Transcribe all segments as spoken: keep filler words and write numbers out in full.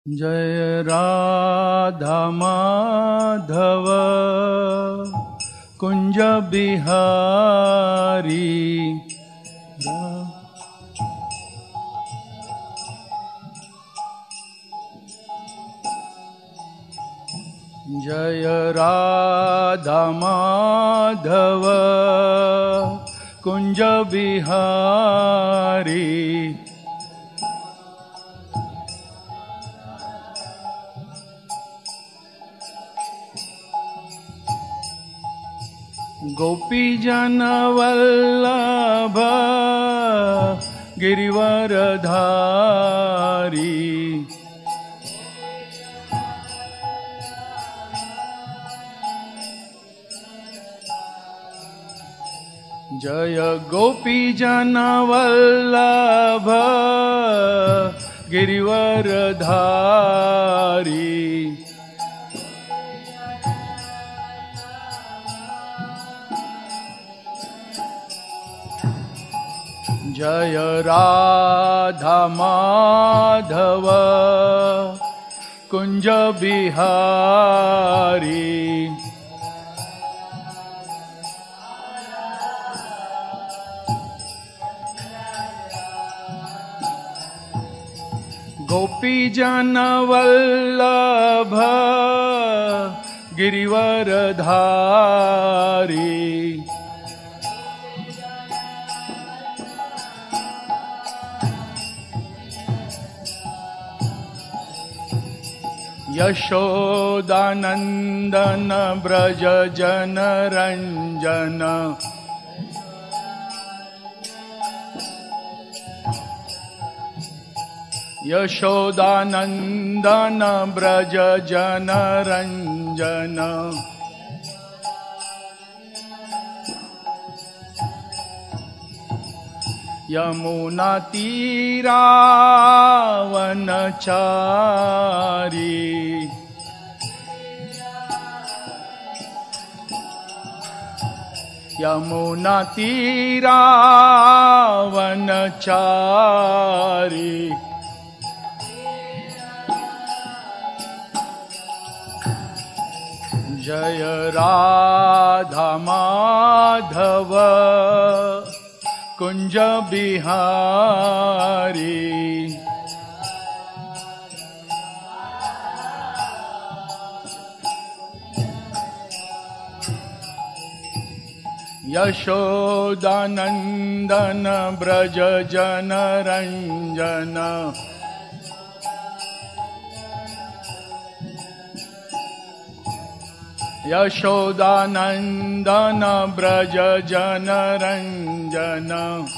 जय राधा माधव कुंज बिहारी। जय राधा माधव कुंज बिहारी। गोपी जन वल्लभ गिरिवरधारी। जय गोपी जन वल्लभ गिरिवरधारी। जय राधा माधव कुंज बिहारी। गोपी जन वल्लभ गिरिवरधारी। यशोदानंदन ब्रज जन रंजन। यशोदानंदन ब्रज जन रंजन। यमुना तीरावनचारी। यमुना तीरावनचारी। जय राधा माधव कुंज बिहारी। यशोदानंदन ब्रज जन रंजन। यशोदानंदन ब्रज जन रंजन।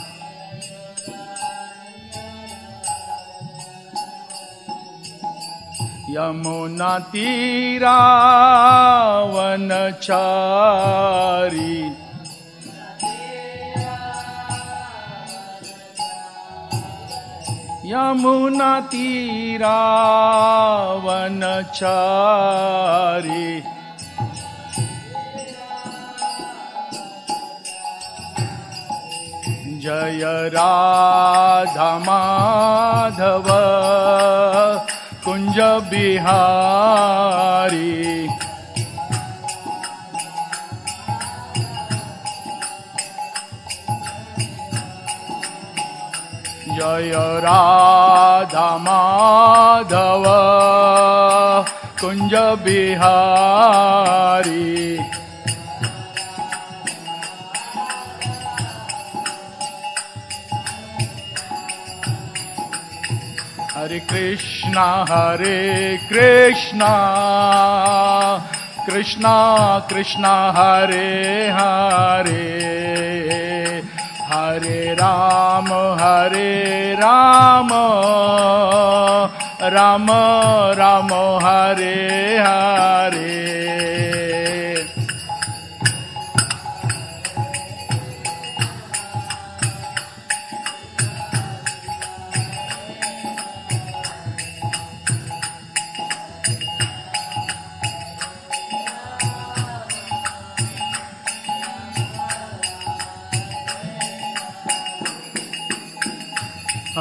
यमुना तीरावनचारी। यमुना तीरावनचारी। जय राधा माधव कुंज बिहारी। जय राधा माधव कुंज बिहारी। हरे कृष्णा हरे कृष्णा कृष्णा कृष्णा हरे हरे। हरे राम हरे Ram Ram Ram Hare Hare.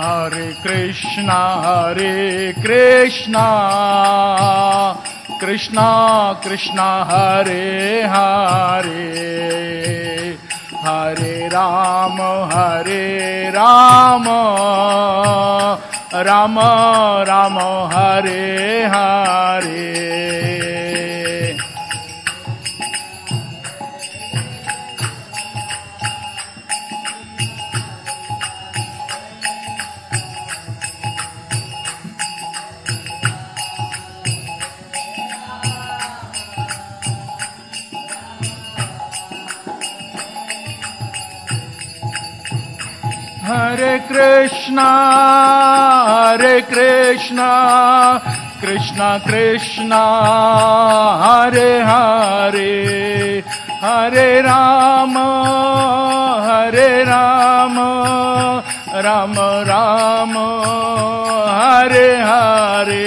Hare Krishna, Hare Krishna, Krishna Krishna, Hare Hare, Hare Rama, Hare Rama, Rama Rama, Hare Hare. Hare Krishna, Hare Krishna, Krishna Krishna, Hare Hare, Hare Rama, Hare Rama, Rama Rama, Hare Hare.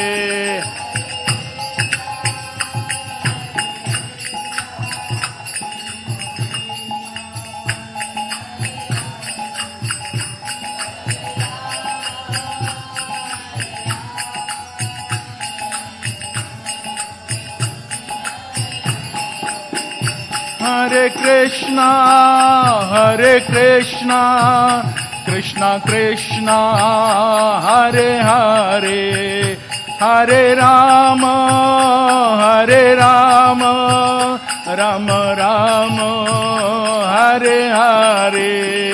Hare Krishna, Hare Krishna, Krishna Krishna, Hare Hare, Hare Rama, Hare Rama, Rama Rama, Hare Hare.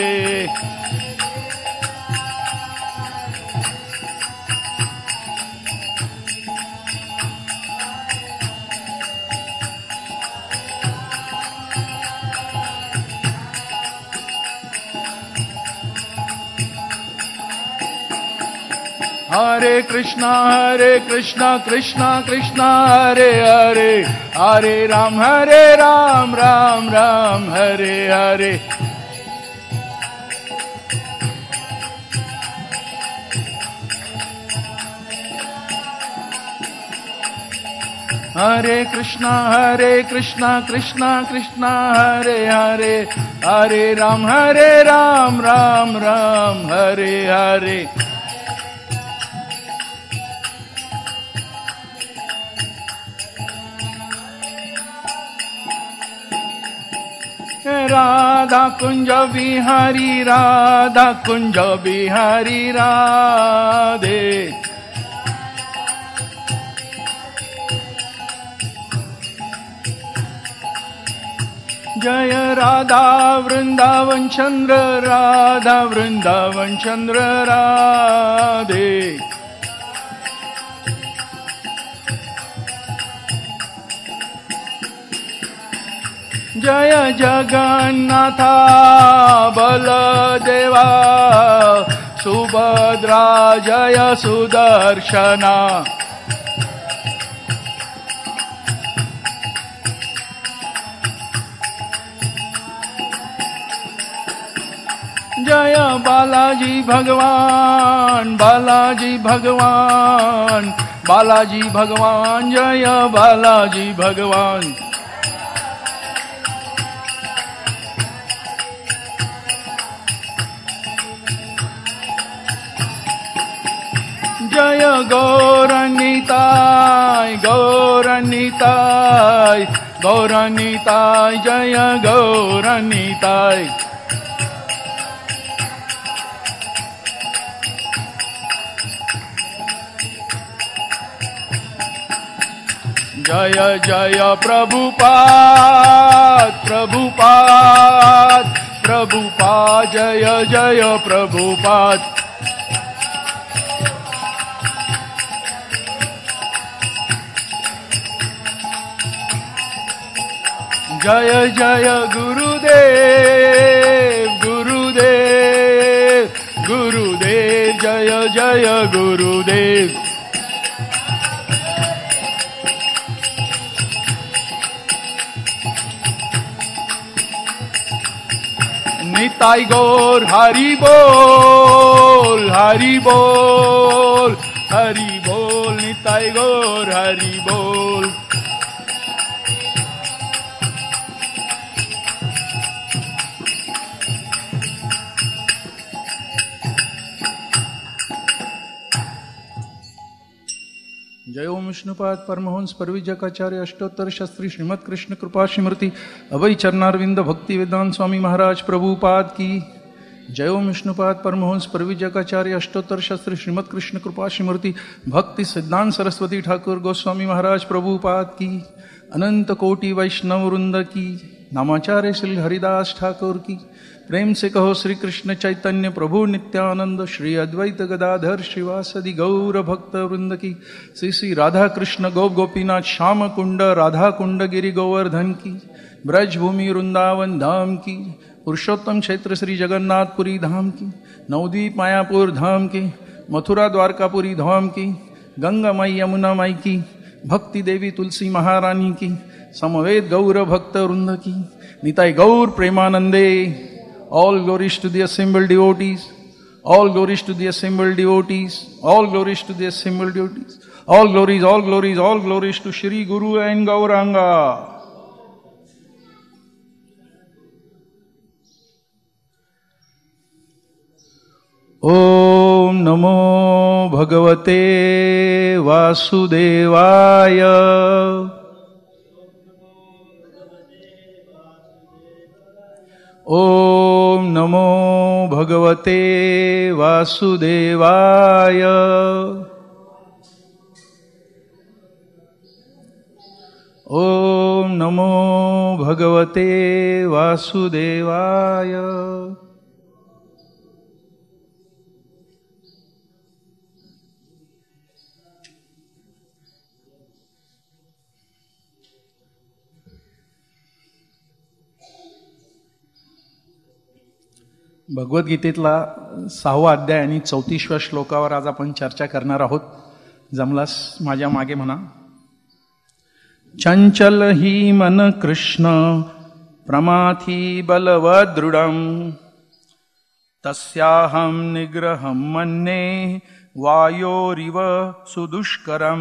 Hare Krishna, Hare Krishna, Krishna Krishna, Hare Hare, Hare Ram, Hare Ram, Ram Ram, Hare Hare. Hare Krishna, Hare Krishna, Krishna Krishna, Hare Hare, Hare Ram, Hare Ram, Ram Ram, Hare Hare. Radha Kunja Bihari, Radha Kunja Bihari, Radhe. Jaya Radha Vrindavan Chandra, Radha Vrindavan Chandra, Radhe. Jaya Jagannatha Baladeva Subhadra Jaya Sudarshana. Jaya Balaji Bhagwan, Balaji Bhagwan, Balaji Bhagwan, Jaya Balaji Bhagwan. Jaya Gauranitai, Gauranitai, Gauranitai, Jaya Gauranitai. Jaya Jaya Prabhupada, Prabhupada, Prabhupada, Jaya Jaya Prabhupada. Jaya Jaya Gurudev, Gurudev, Gurudev, Jaya Jaya Gurudev. Nitai Gaur Hari Bol, Hari Bol, Hari Bol, Nitai Gaur Hari Bol. जय ओम विष्णुपाद परमहंस परविजकाचार्य अष्टोत्तर शास्त्री श्रीमद कृष्ण कृपा स्मृति अभय चरणारविंद भक्ति वेदांत स्वामी महाराज प्रभुपाद की जय ओम विष्णुपाद परमहंस परविजकाचार्य अष्टोत्तर शास्त्री श्रीमद कृष्ण कृपा स्मृति भक्ति सिद्धांत सरस्वती ठाकुर गोस्वामी महाराज प्रभुपाद की अनंत कोटि वैष्णव वृंद की नामाचार्य श्री हरिदास ठाकुर की प्रेम से कहो श्री कृष्ण चैतन्य प्रभु नित्यानंद श्री अद्वैत गदाधर श्रीवासदि गौर भक्त वृंद की श्री श्री राधा कृष्ण गोप गोपीनाथ श्याम कुंड राधा कुंड गिरि गोवर्धन की ब्रज भूमि वृंदावन धाम की पुरुषोत्तम क्षेत्र श्री जगन्नाथपुरी धाम की नवद्वीप मायापुर धाम की मथुरा द्वारकापुरी धाम की गंगा माई यमुना माई की भक्ति देवी तुलसी महारानी की समवेत गौर भक्त वृंद की निताई गौर प्रेमानंदे. All glories to the assembled devotees. All glories to the assembled devotees. All glories to the assembled devotees. All glories, all glories, all glories to Shri Guru and Gauranga. Om Namo Bhagavate Vasudevaya. Om Namo Bhagavate Vasudevaya. Om Namo Bhagavate Vasudevaya. भगवद्गीतेतला सहावा अध्याय आणि चौतीसव्या श्लोकावर आज आपण चर्चा करणार आहोत. जमलास माझ्या मागे म्हणा. चंचल ही मन कृष्ण प्रमाथी बलवदृढं तस्याहं निग्रहं मन्ये वायोरिव सुदुष्करं.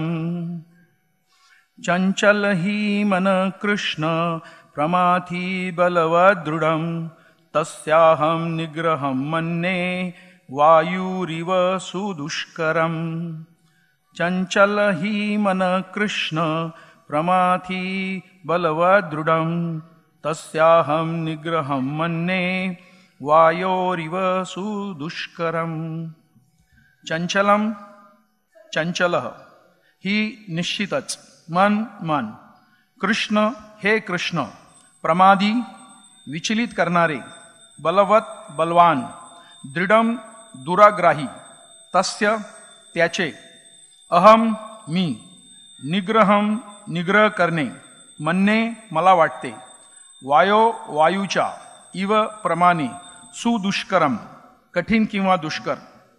चंचल ही मन कृष्ण प्रमाथी बलवदृढं तस्याहं निग्रहं मन्ये वायुरिव सुदुष्करं. चंचल ही मन कृष्ण प्रमाथी बलवदृढं तस्याहं निग्रहं मन्ये वायोरिव सुदुष्करं. चंचलम चंचल ही निश्चितच मन मन. कृष्ण हे कृष्ण. प्रमादी विचलित करणारे. बलवत बलवान. दृढम दुराग्राही. तस्य त्याचे. अहम मी. निग्रहम निग्रह करणे. मन्ये मला वाटते. वायो वायूच्या. इव प्रमाणे. सुदुष्करम कठीण किंवा दुष्कर.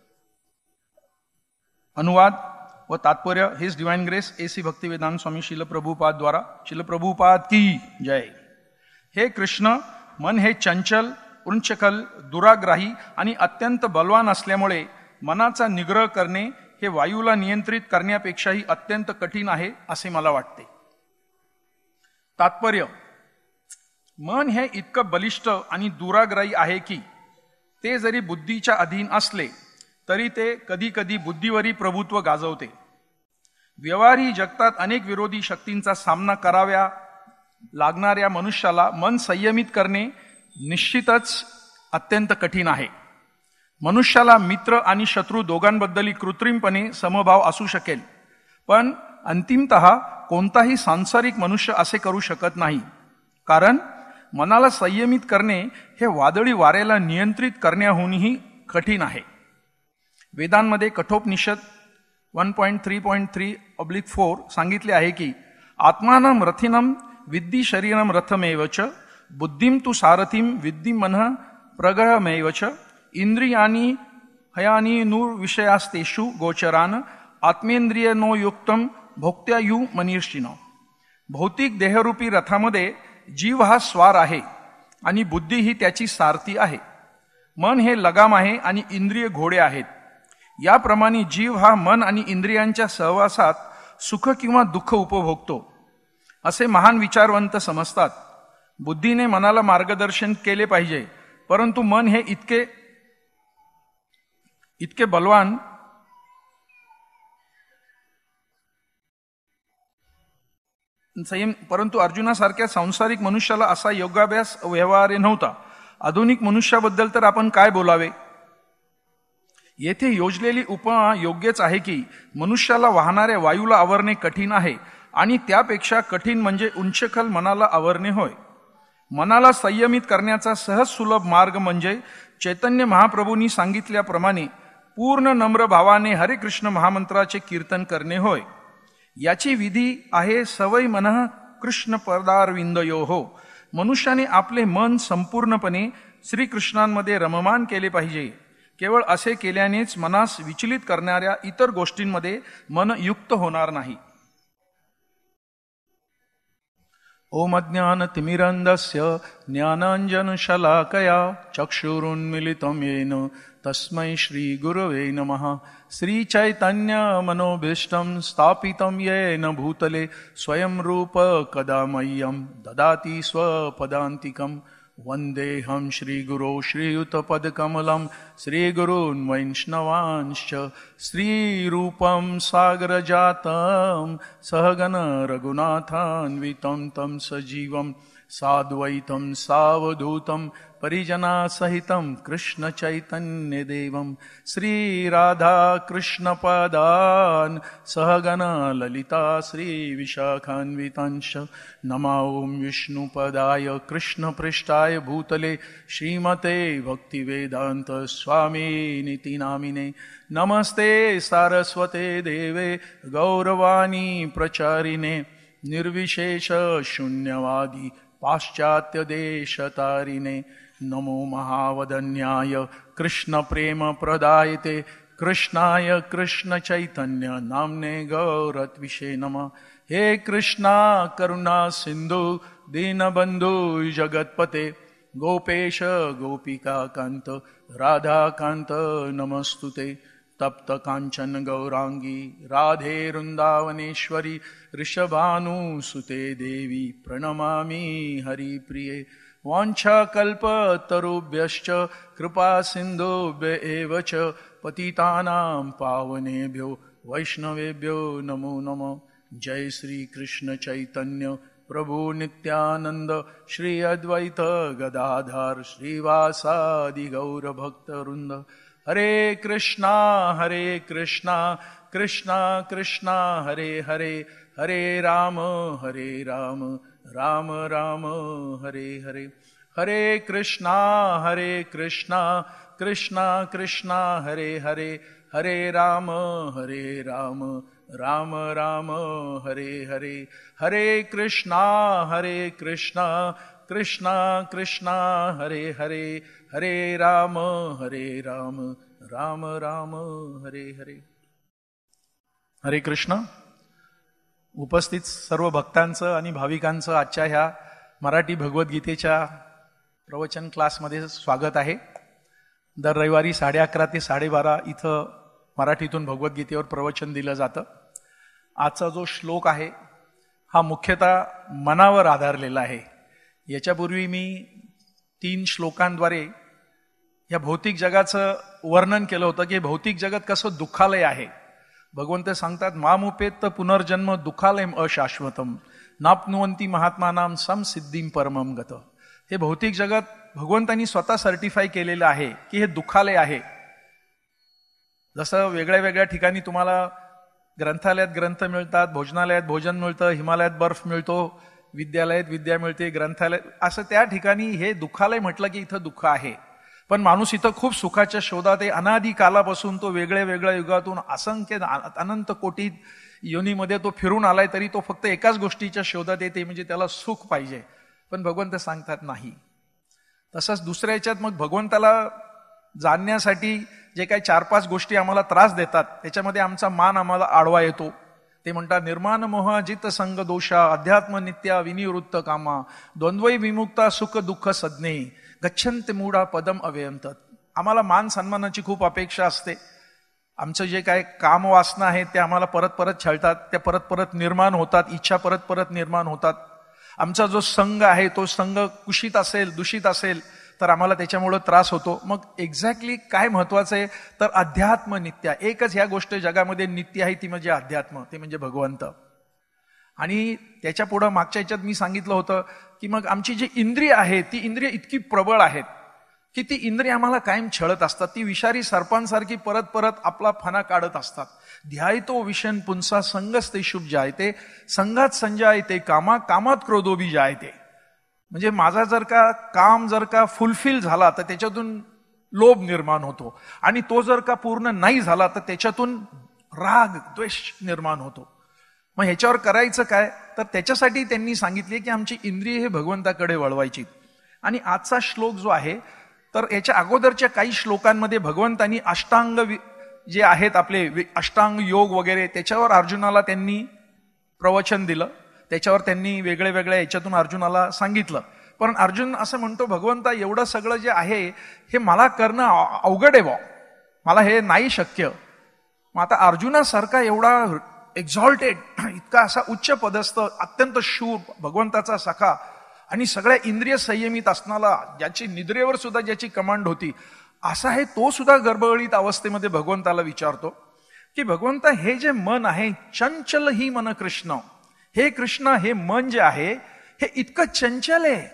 अनुवाद व तात्पर्य his divine grace AC Bhaktivedanta Swami शिल प्रभुपाद द्वारा. शिल प्रभुपाद की जय. हे कृष्ण, मन हे चंचल, उंचकल, दुराग्राही आणि अत्यंत बलवान असल्यामुळे मनाचा निग्रह करणे हे वायूला नियंत्रित करण्यापेक्षाही अत्यंत कठीण आहे असे मला वाटते. तात्पर्य. मन हे इतकं बलिष्ठ आणि दुराग्राही आहे की ते जरी बुद्धीच्या अधीन असले तरी ते कधी कधी बुद्धीवरी प्रभुत्व गाजवते. व्यवहारी जगतात अनेक विरोधी शक्तींचा सामना कराव्या लागणाऱ्या मनुष्याला मन संयमित करणे निश्चितच अत्यंत कठीण आहे. मनुष्याला मित्र आणि शत्रू दोघांबद्दलही कृत्रिमपणे समभाव असू शकेल, पण अंतिमतः कोणताही सांसारिक मनुष्य असे करू शकत नाही. कारण मनाला संयमित करणे हे वादळी वाऱ्याला नियंत्रित करण्याहूनही कठीण आहे. वेदांमध्ये Kathopanishad one point three point three oblique four सांगितले आहे की आत्मानं रथिनं विद्धी शरीरम रथमेव च बुद्धिम तु सारथिम विद्धी मनः प्रग्रहमेव च इंद्रियानी हयानी नूर विषयास्तेषु गोचरान आत्मेंद्रिय नो युक्तम भोक्त्यायु मनीषिनो. भौतिक देहरूपी रथामध्ये जीव हा स्वार आहे आणि बुद्धी ही त्याची सारथी आहे. मन हे लगाम आहे आणि इंद्रिय घोडे आहेत. याप्रमाणे जीव हा मन आणि इंद्रियांच्या सहवासात सुख किंवा दुःख उपभोगतो असे महान विचारवंत समजतात. बुद्धीने मनाला मार्गदर्शन केले पाहिजे, परंतु मन हे इतके इतके बलवान संयम परंतु अर्जुनासारख्या सांसारिक मनुष्याला असा योगाभ्यास व्यवहार्य नव्हता. आधुनिक मनुष्याबद्दल तर आपण काय बोलावे. येथे योजलेली उपमा योग्यच आहे की मनुष्याला वाहणाऱ्या वायूला आवरणे कठीण आहे आणि त्यापेक्षा कठीण म्हणजे उंचखल मनाला आवरणे होय. मनाला संयमित करण्याचा सहज सुलभ मार्ग म्हणजे चैतन्य महाप्रभूंनी सांगितल्याप्रमाणे पूर्ण नम्र भावाने हरे कृष्ण महामंत्राचे कीर्तन करणे होय. याची विधी आहे सवय मनः कृष्ण पदारविंदयो हो. मनुष्याने आपले मन संपूर्णपणे श्रीकृष्णांमध्ये रममान केले पाहिजे. केवळ असे केल्यानेच मनास विचलित करणाऱ्या इतर गोष्टींमध्ये मन युक्त होणार नाही. ओम ज्ञानतिमिरन्धस्य ज्ञानाञ्जनशलाकया चक्षुरुन्मीलितं येन तस्मै श्रीगुरवे नमः. श्रीचैतन्यमनोभीष्टं स्थापितं येन भूतले स्वयं रूप कदा मह्यं ददाति स्वपदान्तिकम्. वन्देऽहं श्रीगुरो श्रीयुतपदकमलं श्रीगुरून् वैष्णवांश्च. श्रीरूपं सागरजातं सहगण रघुनाथान्वितं तं सजीवं साद्वैतं सावधूतं परिजनासहितं कृष्णचैतन्यदेवं. श्रीराधाकृष्णपदान् सहगण ललिता श्रीविशाखान्वितांश्च. नमो ॐ विष्णुपदाय कृष्णपृष्ठाय भूतले श्रीमते भक्तिवेदान्त स्वामिनिति नामिने. नमस्ते सारस्वते देवे गौरवाणी प्रचारिणे निर्विशेष शून्यवादी पाश्चात्य देशतारिणे. नमो महावदन्याय कृष्ण प्रेम प्रदायते कृष्णाय कृष्ण चैतन्य नामने गौरत्विषे नमः. हे कृष्णा करुणा सिंधु दीनबंधु जगत्पते गोपेश गोपिका कांत राधाकांत नमस्तुते. तप्त कांचन गौरांगी राधे वृंदावनेश्वरी ऋषभानुसुते देवी प्रणमामि हरिप्रिये. वाञ्छाकल्पतरुभ्यश्च कृपा सिन्धुभ्य एव च पतितानां पावनेभ्यो वैष्णवेभ्यो नमो नमः. जय श्री कृष्ण चैतन्य प्रभु नित्यानंद श्री अद्वैत गदाधर श्रीवासादि गौर भक्तवृंद. हरे कृष्णा हरे कृष्णा कृष्णा कृष्णा हरे हरे हरे राम हरे राम राम राम हरे हरे. हरे कृष्णा हरे कृष्णा कृष्णा कृष्णा हरे हरे हरे राम हरे राम राम राम हरे हरे. हरे कृष्णा हरे कृष्णा कृष्णा कृष्णा हरे हरे हरे राम हरे राम राम राम हरे हरे. हरे कृष्ण. उपस्थित सर्व भक्तांचं आणि भाविकांचं आजच्या ह्या मराठी भगवद्गीतेच्या प्रवचन क्लासमध्ये स्वागत आहे. दर रविवारी साडे अकरा ते साडेबारा इथं मराठीतून भगवद्गीतेवर प्रवचन दिलं जातं. आजचा जो श्लोक आहे हा मुख्यतः मनावर आधारलेला आहे. याच्यापूर्वी मी तीन श्लोकांद्वारे या भौतिक जगाचं वर्णन केलं होतं की भौतिक जगत कसं दुःखालय आहे. भगवंत सांगतात मामुपेत पुनर्जन्म दुःखालयम अशाश्वतम नाप्नुवंती महात्मानाम समसिद्धीम परमम गत. हे भौतिक जगत भगवंतांनी स्वतः सर्टिफाय केलेलं आहे की हे दुःखालय आहे. जसं वेगळ्या वेगळ्या ठिकाणी तुम्हाला ग्रंथालयात ग्रंथ मिळतात, भोजनालयात भोजन मिळतं, हिमालयात बर्फ मिळतो, विद्यालयात विद्या मिळते, ग्रंथालय असं त्या ठिकाणी हे दुःखालय म्हटलं की इथं दुःख आहे. पण माणूस इथं खूप सुखाच्या शोधात आहे. अनादी कालापासून तो वेगळ्या वेगळ्या युगातून असंख्य अनंत कोटी योनीमध्ये तो फिरून आलाय तरी तो फक्त एकाच गोष्टीच्या शोधात येते म्हणजे त्याला सुख पाहिजे. पण भगवंत सांगतात नाही. तसंच दुसऱ्या याच्यात मग भगवंताला जाणण्यासाठी जे काही चार पाच गोष्टी आम्हाला त्रास देतात त्याच्यामध्ये आमचा मान आम्हाला आडवा येतो. ते म्हणतात निर्माण मोह जित संग दोषा अध्यात्म नित्या विनिवृत्त कामा द्वंद्वै विमुक्ता सुख दुःख सज्ञे गच्छन्ते मूढा पदम अव्ययंत. आम्हाला मान सन्मानाची खूप अपेक्षा असते. आमचं जे काय काम वासना आहे ते आम्हाला परत परत छळतात, त्या परत परत निर्माण होतात, इच्छा परत परत निर्माण होतात. आमचा जो संघ आहे तो संघ कुशीत असेल दूषित असेल तर आम्हाला त्याच्यामुळे त्रास होतो. मग एक्झॅक्टली काय महत्वाचं आहे तर अध्यात्म नित्य. एकच ह्या गोष्ट जगामध्ये नित्य आहे ती म्हणजे अध्यात्म, ते म्हणजे भगवंत. आणि त्याच्या पुढं मागच्या याच्यात मी सांगितलं होतं की मग आमची जी इंद्रिय आहे ती इंद्रिय इतकी प्रबळ आहेत की ती इंद्रिय आम्हाला कायम छळत असतात. ती विषारी सर्पांसारखी परत परत आपला फणा काढत असतात. ध्यायतो विषण पुंसा संगस्ते शुभ जायते संघात संजायते कामा कामात क्रोधोबी जायते. म्हणजे माझा जर का काम जर का फुलफिल झाला तर त्याच्यातून लोभ निर्माण होतो, आणि तो जर का पूर्ण नाही झाला तर त्याच्यातून राग द्वेष निर्माण होतो. मग ह्याच्यावर करायचं काय, तर त्याच्यासाठी त्यांनी सांगितले की आमची इंद्रिय हे भगवंताकडे वळवायची. आणि आजचा श्लोक जो आहे, तर याच्या अगोदरच्या काही श्लोकांमध्ये भगवंतांनी अष्टांग जे आहेत आपले अष्टांग योग वगैरे त्याच्यावर अर्जुनाला त्यांनी प्रवचन दिलं, त्याच्यावर त्यांनी वेगळ्या वेगळ्या याच्यातून अर्जुनाला सांगितलं. पण अर्जुन असं म्हणतो, भगवंता एवढं सगळं जे आहे हे मला करणं अवघड आहे बा, मला हे नाही शक्य. मग आता अर्जुनासारखा एवढा एक्झॉल्टेड, इतका असा उच्च पदस्थ, अत्यंत शूर, भगवंताचा सखा आणि सगळ्या इंद्रिय संयमित असणारा, ज्याची निद्रेवर सुद्धा ज्याची कमांड होती, असा आहे तो सुद्धा गर्भगळीत अवस्थेमध्ये भगवंताला विचारतो की भगवंता हे जे मन आहे, चंचल ही मन कृष्ण, हे कृष्ण हे मन जे आहे हे इतकं चंचल आहे.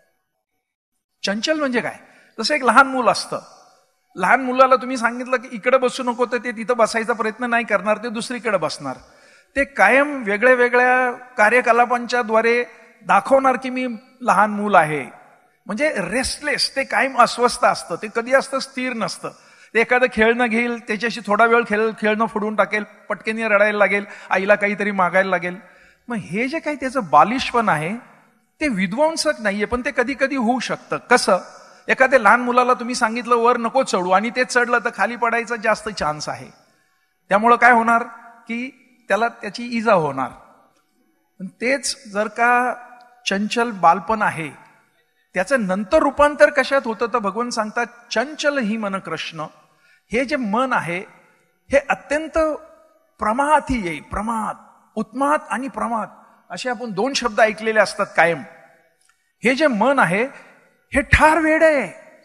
चंचल म्हणजे काय, जसं एक लहान मूल असतं, लहान मुलाला तुम्ही सांगितलं की इकडे बसू नको तर ते तिथं बसायचा प्रयत्न नाही करणार, ते दुसरीकडे बसणार. ते कायम वेगळ्या वेगळ्या कार्यकलापांच्या द्वारे दाखवणार की मी लहान मूल आहे. म्हणजे रेस्टलेस, ते कायम अस्वस्थ असतं, ते कधी असतं स्थिर नसतं. ते एखादं खेळणं घेईल, त्याच्याशी थोडा वेळ खेळ खेळणं फोडून टाकेल, पटकेनी रडायला लागेल, आईला काहीतरी मागायला लागेल. मग हे जे काही त्याचं बालिशपण आहे ते विध्वंसक नाहीये, पण ते कधी कधी होऊ शकतं. कसं, एखाद्या लहान मुलाला तुम्ही सांगितलं वर नको चढू आणि ते चढलं तर खाली पडायचा जास्त चान्स आहे. त्यामुळं काय होणार की त्याला त्याची इजा होणार. पण तेच जर का चंचल बालपण आहे, त्याचं नंतर रूपांतर कशात होतं, तर भगवान सांगतात चंचल ही मन कृष्ण, हे जे मन आहे हे अत्यंत प्रमाथी येई, प्रमाद, उत्माद आणि प्रमाद असे आपण दोन शब्द ऐकलेले असतात कायम. हे जे मन आहे हे ठार वेड आहे.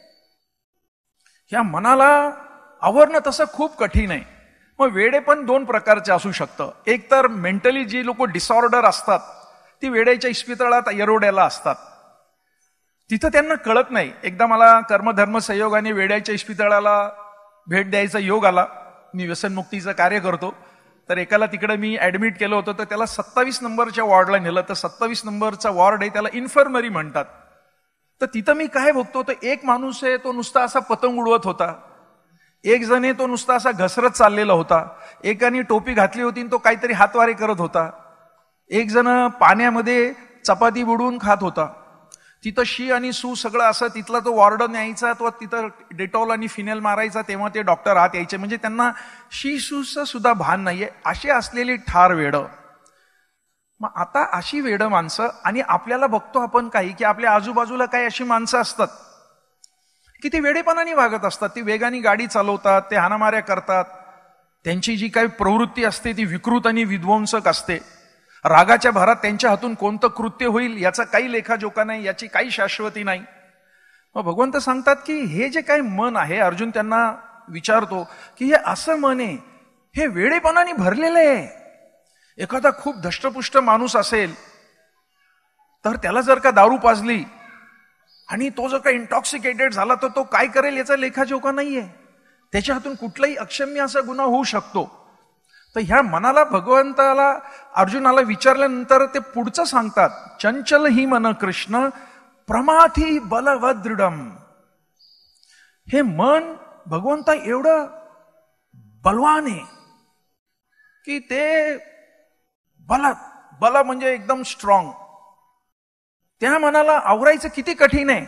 या मनाला आवरणं तसं खूप कठीण आहे. मग वेडे पण दोन प्रकारचे असू शकतं. एक तर मेंटली जी लोक डिसऑर्डर असतात ती वेड्याच्या इस्पितळात येरोड्याला असतात, तिथं त्यांना कळत नाही. एकदा मला कर्मधर्म संयोगाने वेड्याच्या इस्पितळाला भेट द्यायचा योग आला. मी व्यसनमुक्तीचं कार्य करतो, तर एकाला तिकडे मी ऍडमिट केलं होतं, तर त्याला सत्तावीस नंबरच्या वॉर्डला नेलं. तर सत्तावीस नंबरचा वॉर्ड आहे, त्याला इन्फर्मरी म्हणतात. तर तिथं मी काय बघतो, तर एक माणूस आहे तो नुसता असा पतंग उडवत होता, एक जण आहे तो नुसता असा घसरत चाललेला होता, एकाने टोपी घातली होती तो काहीतरी हातवारे करत होता, एक जण पाण्यामध्ये चपाती बुडवून खात होता. तिथं शी आणि सू सगळं असं, तिथला तो वॉर्डन यायचा, तो तिथं डेटॉल आणि फिनेल मारायचा, तेव्हा ते डॉक्टर आत यायचे. म्हणजे त्यांना शी सूचं सुद्धा भान नाहीये, अशी असलेली ठार वेडं. मग आता अशी वेडं माणसं, आणि आपल्याला बघतो आपण काही की आपल्या आजूबाजूला काही अशी माणसं असतात की ती वेडेपणाने वागत असतात. ती वेगाने गाडी चालवतात, ते हाणामाऱ्या करतात, त्यांची जी काही प्रवृत्ती असते ती विकृत आणि विध्वंसक असते. रागाच्या भरात त्यांच्या हातून कोणतं कृत्य होईल याचा काही लेखाजोखा नाही, याची काही शाश्वती नाही. मग भगवंत सांगतात की हे जे काही मन आहे, अर्जुन त्यांना विचारतो की हे असं मन आहे, हे वेडेपणाने भरलेलं आहे. एखादा खूप धष्टपुष्ट माणूस असेल तर त्याला जर का दारू पाजली आणि तो जर का इंटॉक्सिकेटेड झाला तर तो काय करेल याचा लेखाजोखा नाहीये. त्याच्या हातून कुठलाही अक्षम्य असा गुन्हा होऊ शकतो. तर ह्या मनाला भगवंताला अर्जुनाला विचारल्यानंतर ते पुढचं सांगतात, चंचल ही मन कृष्ण प्रमाथी बलवदृढम. हे मन भगवंता एवढं बलवान आहे की ते बल बल म्हणजे एकदम स्ट्रॉंग. त्या मनाला आवरायचं किती कठीण आहे.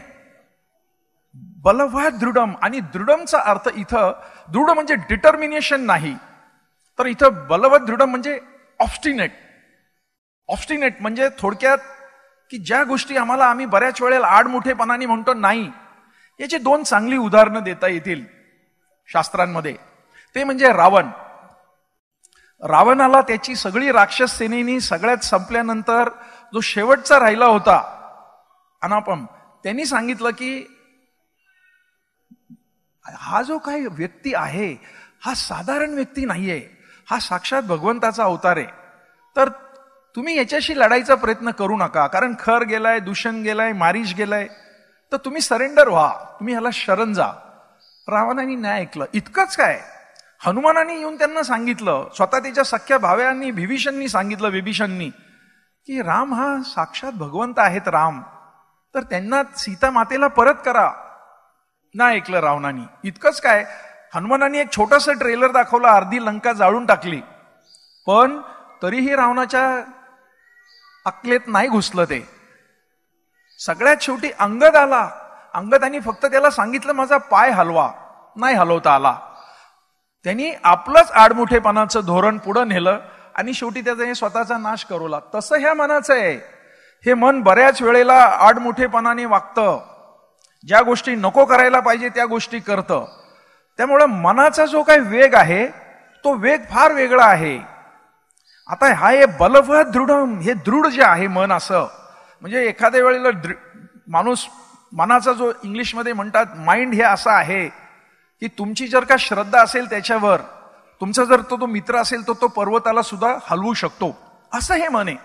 बलवा दृढम, आणि दृढमचा अर्थ इथं, दृढ म्हणजे डिटर्मिनेशन नाही, तर इथं बलवत दृढ म्हणजे ऑब्स्टिनेट. ऑब्स्टिनेट म्हणजे थोडक्यात की ज्या गोष्टी आम्हाला आम्ही बऱ्याच वेळेला आडमुठेपणाने म्हणतो नाही, याची दोन चांगली उदाहरणं देता येतील शास्त्रांमध्ये. ते म्हणजे रावण. रावणाला त्याची सगळी राक्षस सेनेनी सगळ्यात संपल्यानंतर जो शेवटचा राहिला होता अनापम, त्यांनी सांगितलं की हा जो काही व्यक्ती आहे हा साधारण व्यक्ती नाहीये, हा साक्षात भगवंताचा अवतार आहे. तर तुम्ही याच्याशी लढायचा प्रयत्न करू नका, कारण खर गेलाय, दूषण गेलाय, मारीच गेलाय, तर तुम्ही सरेंडर व्हा, तुम्ही ह्याला शरण जा. रावणाने नाही ऐकलं. इतकंच काय, हनुमानाने येऊन त्यांना सांगितलं, स्वतः त्याच्या सख्या भाव्यांनी विभीषणनी सांगितलं, विभीषणनी की राम हा साक्षात भगवंत आहेत राम, तर त्यांना सीता मातेला परत करा. नाही ऐकलं रावणाने. इतकंच काय, हनुमानाने एक छोटंसं ट्रेलर दाखवला, अर्धी लंका जाळून टाकली, पण तरीही रावणाच्या अक्कलेत नाही घुसलं ते. सगळ्यात शेवटी अंगद आला. अंगदाने फक्त त्याला सांगितलं माझा पाय हलवा, नाही हलवता आला. त्यांनी आपलंच आडमुठेपणाचं धोरण पुढं नेलं आणि शेवटी त्याचा स्वतःचा नाश करूला. तसं ह्या मनाचं आहे. हे मन बऱ्याच वेळेला आडमुठेपणाने वागतं, ज्या गोष्टी नको करायला पाहिजे त्या गोष्टी करतं. त्यामुळं मनाचा जो काही वेग आहे तो वेग फार वेगळा आहे. आता हा हे बलवत दृढ, हे दृढ जे आहे मन, असं म्हणजे एखाद्या वेळेला माणूस, मनाचा जो इंग्लिशमध्ये म्हणतात माइंड, हे असं आहे की तुमची जर का श्रद्धा असेल त्याच्यावर, तुमचा जर तो तो मित्र असेल तर तो पर्वताला सुद्धा हलवू शकतो, असं हे मन आहे.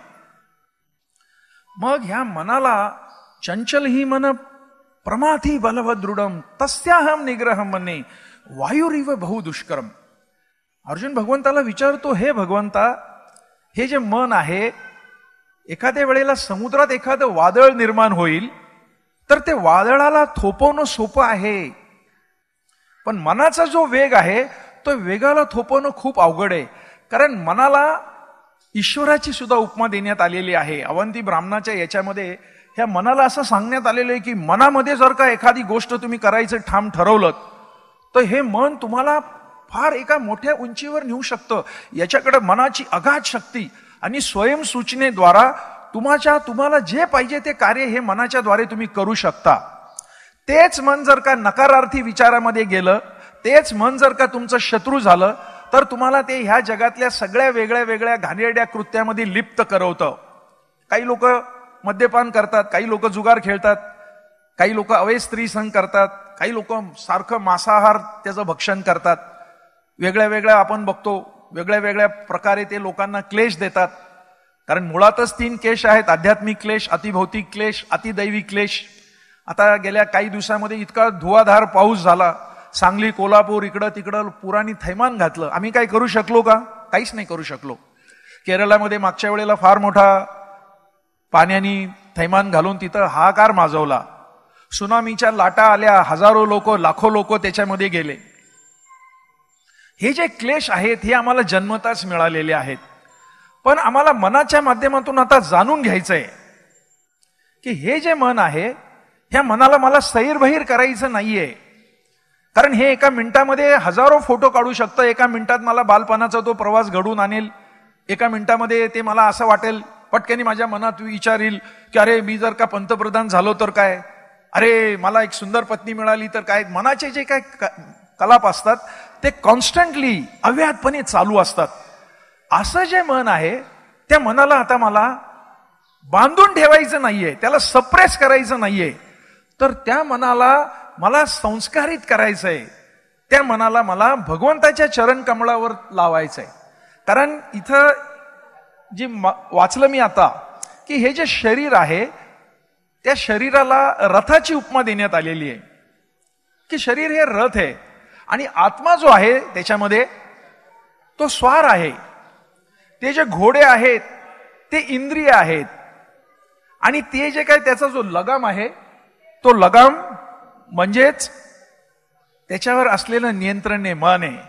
मग ह्या मनाला चंचल ही मन प्रमाथी बलवत दृढम तस्याहम निग्रहम मने वायुरिव बहुदुष्करम. अर्जुन भगवंताला विचारतो, हे भगवंता, हे जे मन आहे, एखाद्या वेळेला समुद्रात एखादं वादळ निर्माण होईल तर ते वादळाला थोपवणं सोपं आहे, पण मनाचा जो वेग आहे तो वेगाला थोपवणं खूप अवघड आहे. कारण मनाला ईश्वराची सुद्धा उपमा देण्यात आलेली आहे. अवंती ब्राह्मणाच्या याच्यामध्ये ह्या मनाला असं सांगण्यात आलेलं आहे की मनामध्ये जर का एखादी गोष्ट तुम्ही करायचं ठाम ठरवलं तर हे मन तुम्हाला फार एका मोठ्या उंचीवर नेऊ शकतं. याच्याकडे मनाची अगाध शक्ती आणि स्वयंसूचनेद्वारा तुमच्या तुम्हाला जे पाहिजे ते कार्य हे मनाच्या द्वारे तुम्ही करू शकता. तेच मन जर का नकारार्थी विचारामध्ये गेलं, तेच मन जर का तुमचं शत्रू झालं, तर तुम्हाला ते ह्या जगातल्या सगळ्या वेगळ्या वेगळ्या घाणेरड्या कृत्यामध्ये लिप्त करवतं. काही लोक मद्यपान करतात, काही लोक जुगार खेळतात, काही लोक अवैध स्त्री संग करतात, काही लोक सारखं मांसाहार त्याचं भक्षण करतात. वेगळ्या वेगळ्या आपण बघतो, वेगळ्या वेगळ्या प्रकारे ते लोकांना क्लेश देतात. कारण मुळातच तीन क्लेश आहेत, आध्यात्मिक क्लेश, अतिभौतिक क्लेश, अतिदैवी क्लेश. आता गेल्या काही दिवसामध्ये इतका धुवाधार पाऊस झाला, सांगली, कोल्हापूर, इकडं तिकडं पुराने थैमान घातलं. आम्ही काय करू शकलो का? काहीच नाही करू शकलो. केरळामध्ये मागच्या वेळेला फार मोठा पाण्याने थैमान घालून तिथं हाहाकार माजवला. सुनामीच्या लाटा आल्या, हजारो लोक, लाखो लोक त्याच्यामध्ये गेले. हे जे क्लेश आहेत हे आम्हाला जन्मताच मिळालेले आहेत, पण आम्हाला मनाच्या माध्यमातून आता जाणून घ्यायचंय की हे जे मन आहे, ह्या मनाला मला सैरबहिर करायचं नाहीये. कारण हे एका मिनिटामध्ये हजारो फोटो काढू शकतं. एका मिनिटात मला बालपणाचा तो प्रवास घडून आणेल. एका मिनिटामध्ये ते मला असं वाटेल, पटकनी माझ्या मनात विचार येईल की अरे मी जर का पंतप्रधान झालो तर काय, अरे मला एक सुंदर पत्नी मिळाली तर काय. मनाचे जे काय कलाप असतात ते कॉन्स्टंटली अव्याहतपणे चालू असतात. असं जे मन आहे त्या मनाला आता मला बांधून ठेवायचं नाहीये, त्याला सप्रेस करायचं नाहीये, तर त्या मनाला मला संस्कारित करायचंय. त्या मनाला मला भगवंताच्या चरण कमळावर लावायचंय. कारण इथं जे वाचलं मी आता की हे जे शरीर आहे त्या शरीराला रथाची उपमा देण्यात आलेली आहे की शरीर हे रथ आहे आणि आत्मा जो आहे त्याच्यामध्ये तो स्वार आहे. ते जे घोडे आहेत ते इंद्रिय आहेत आणि ते जे काय त्याचा जो लगाम आहे तो लगाम म्हणजेच त्याच्यावर असलेलं नियंत्रण आहे, मन आहे.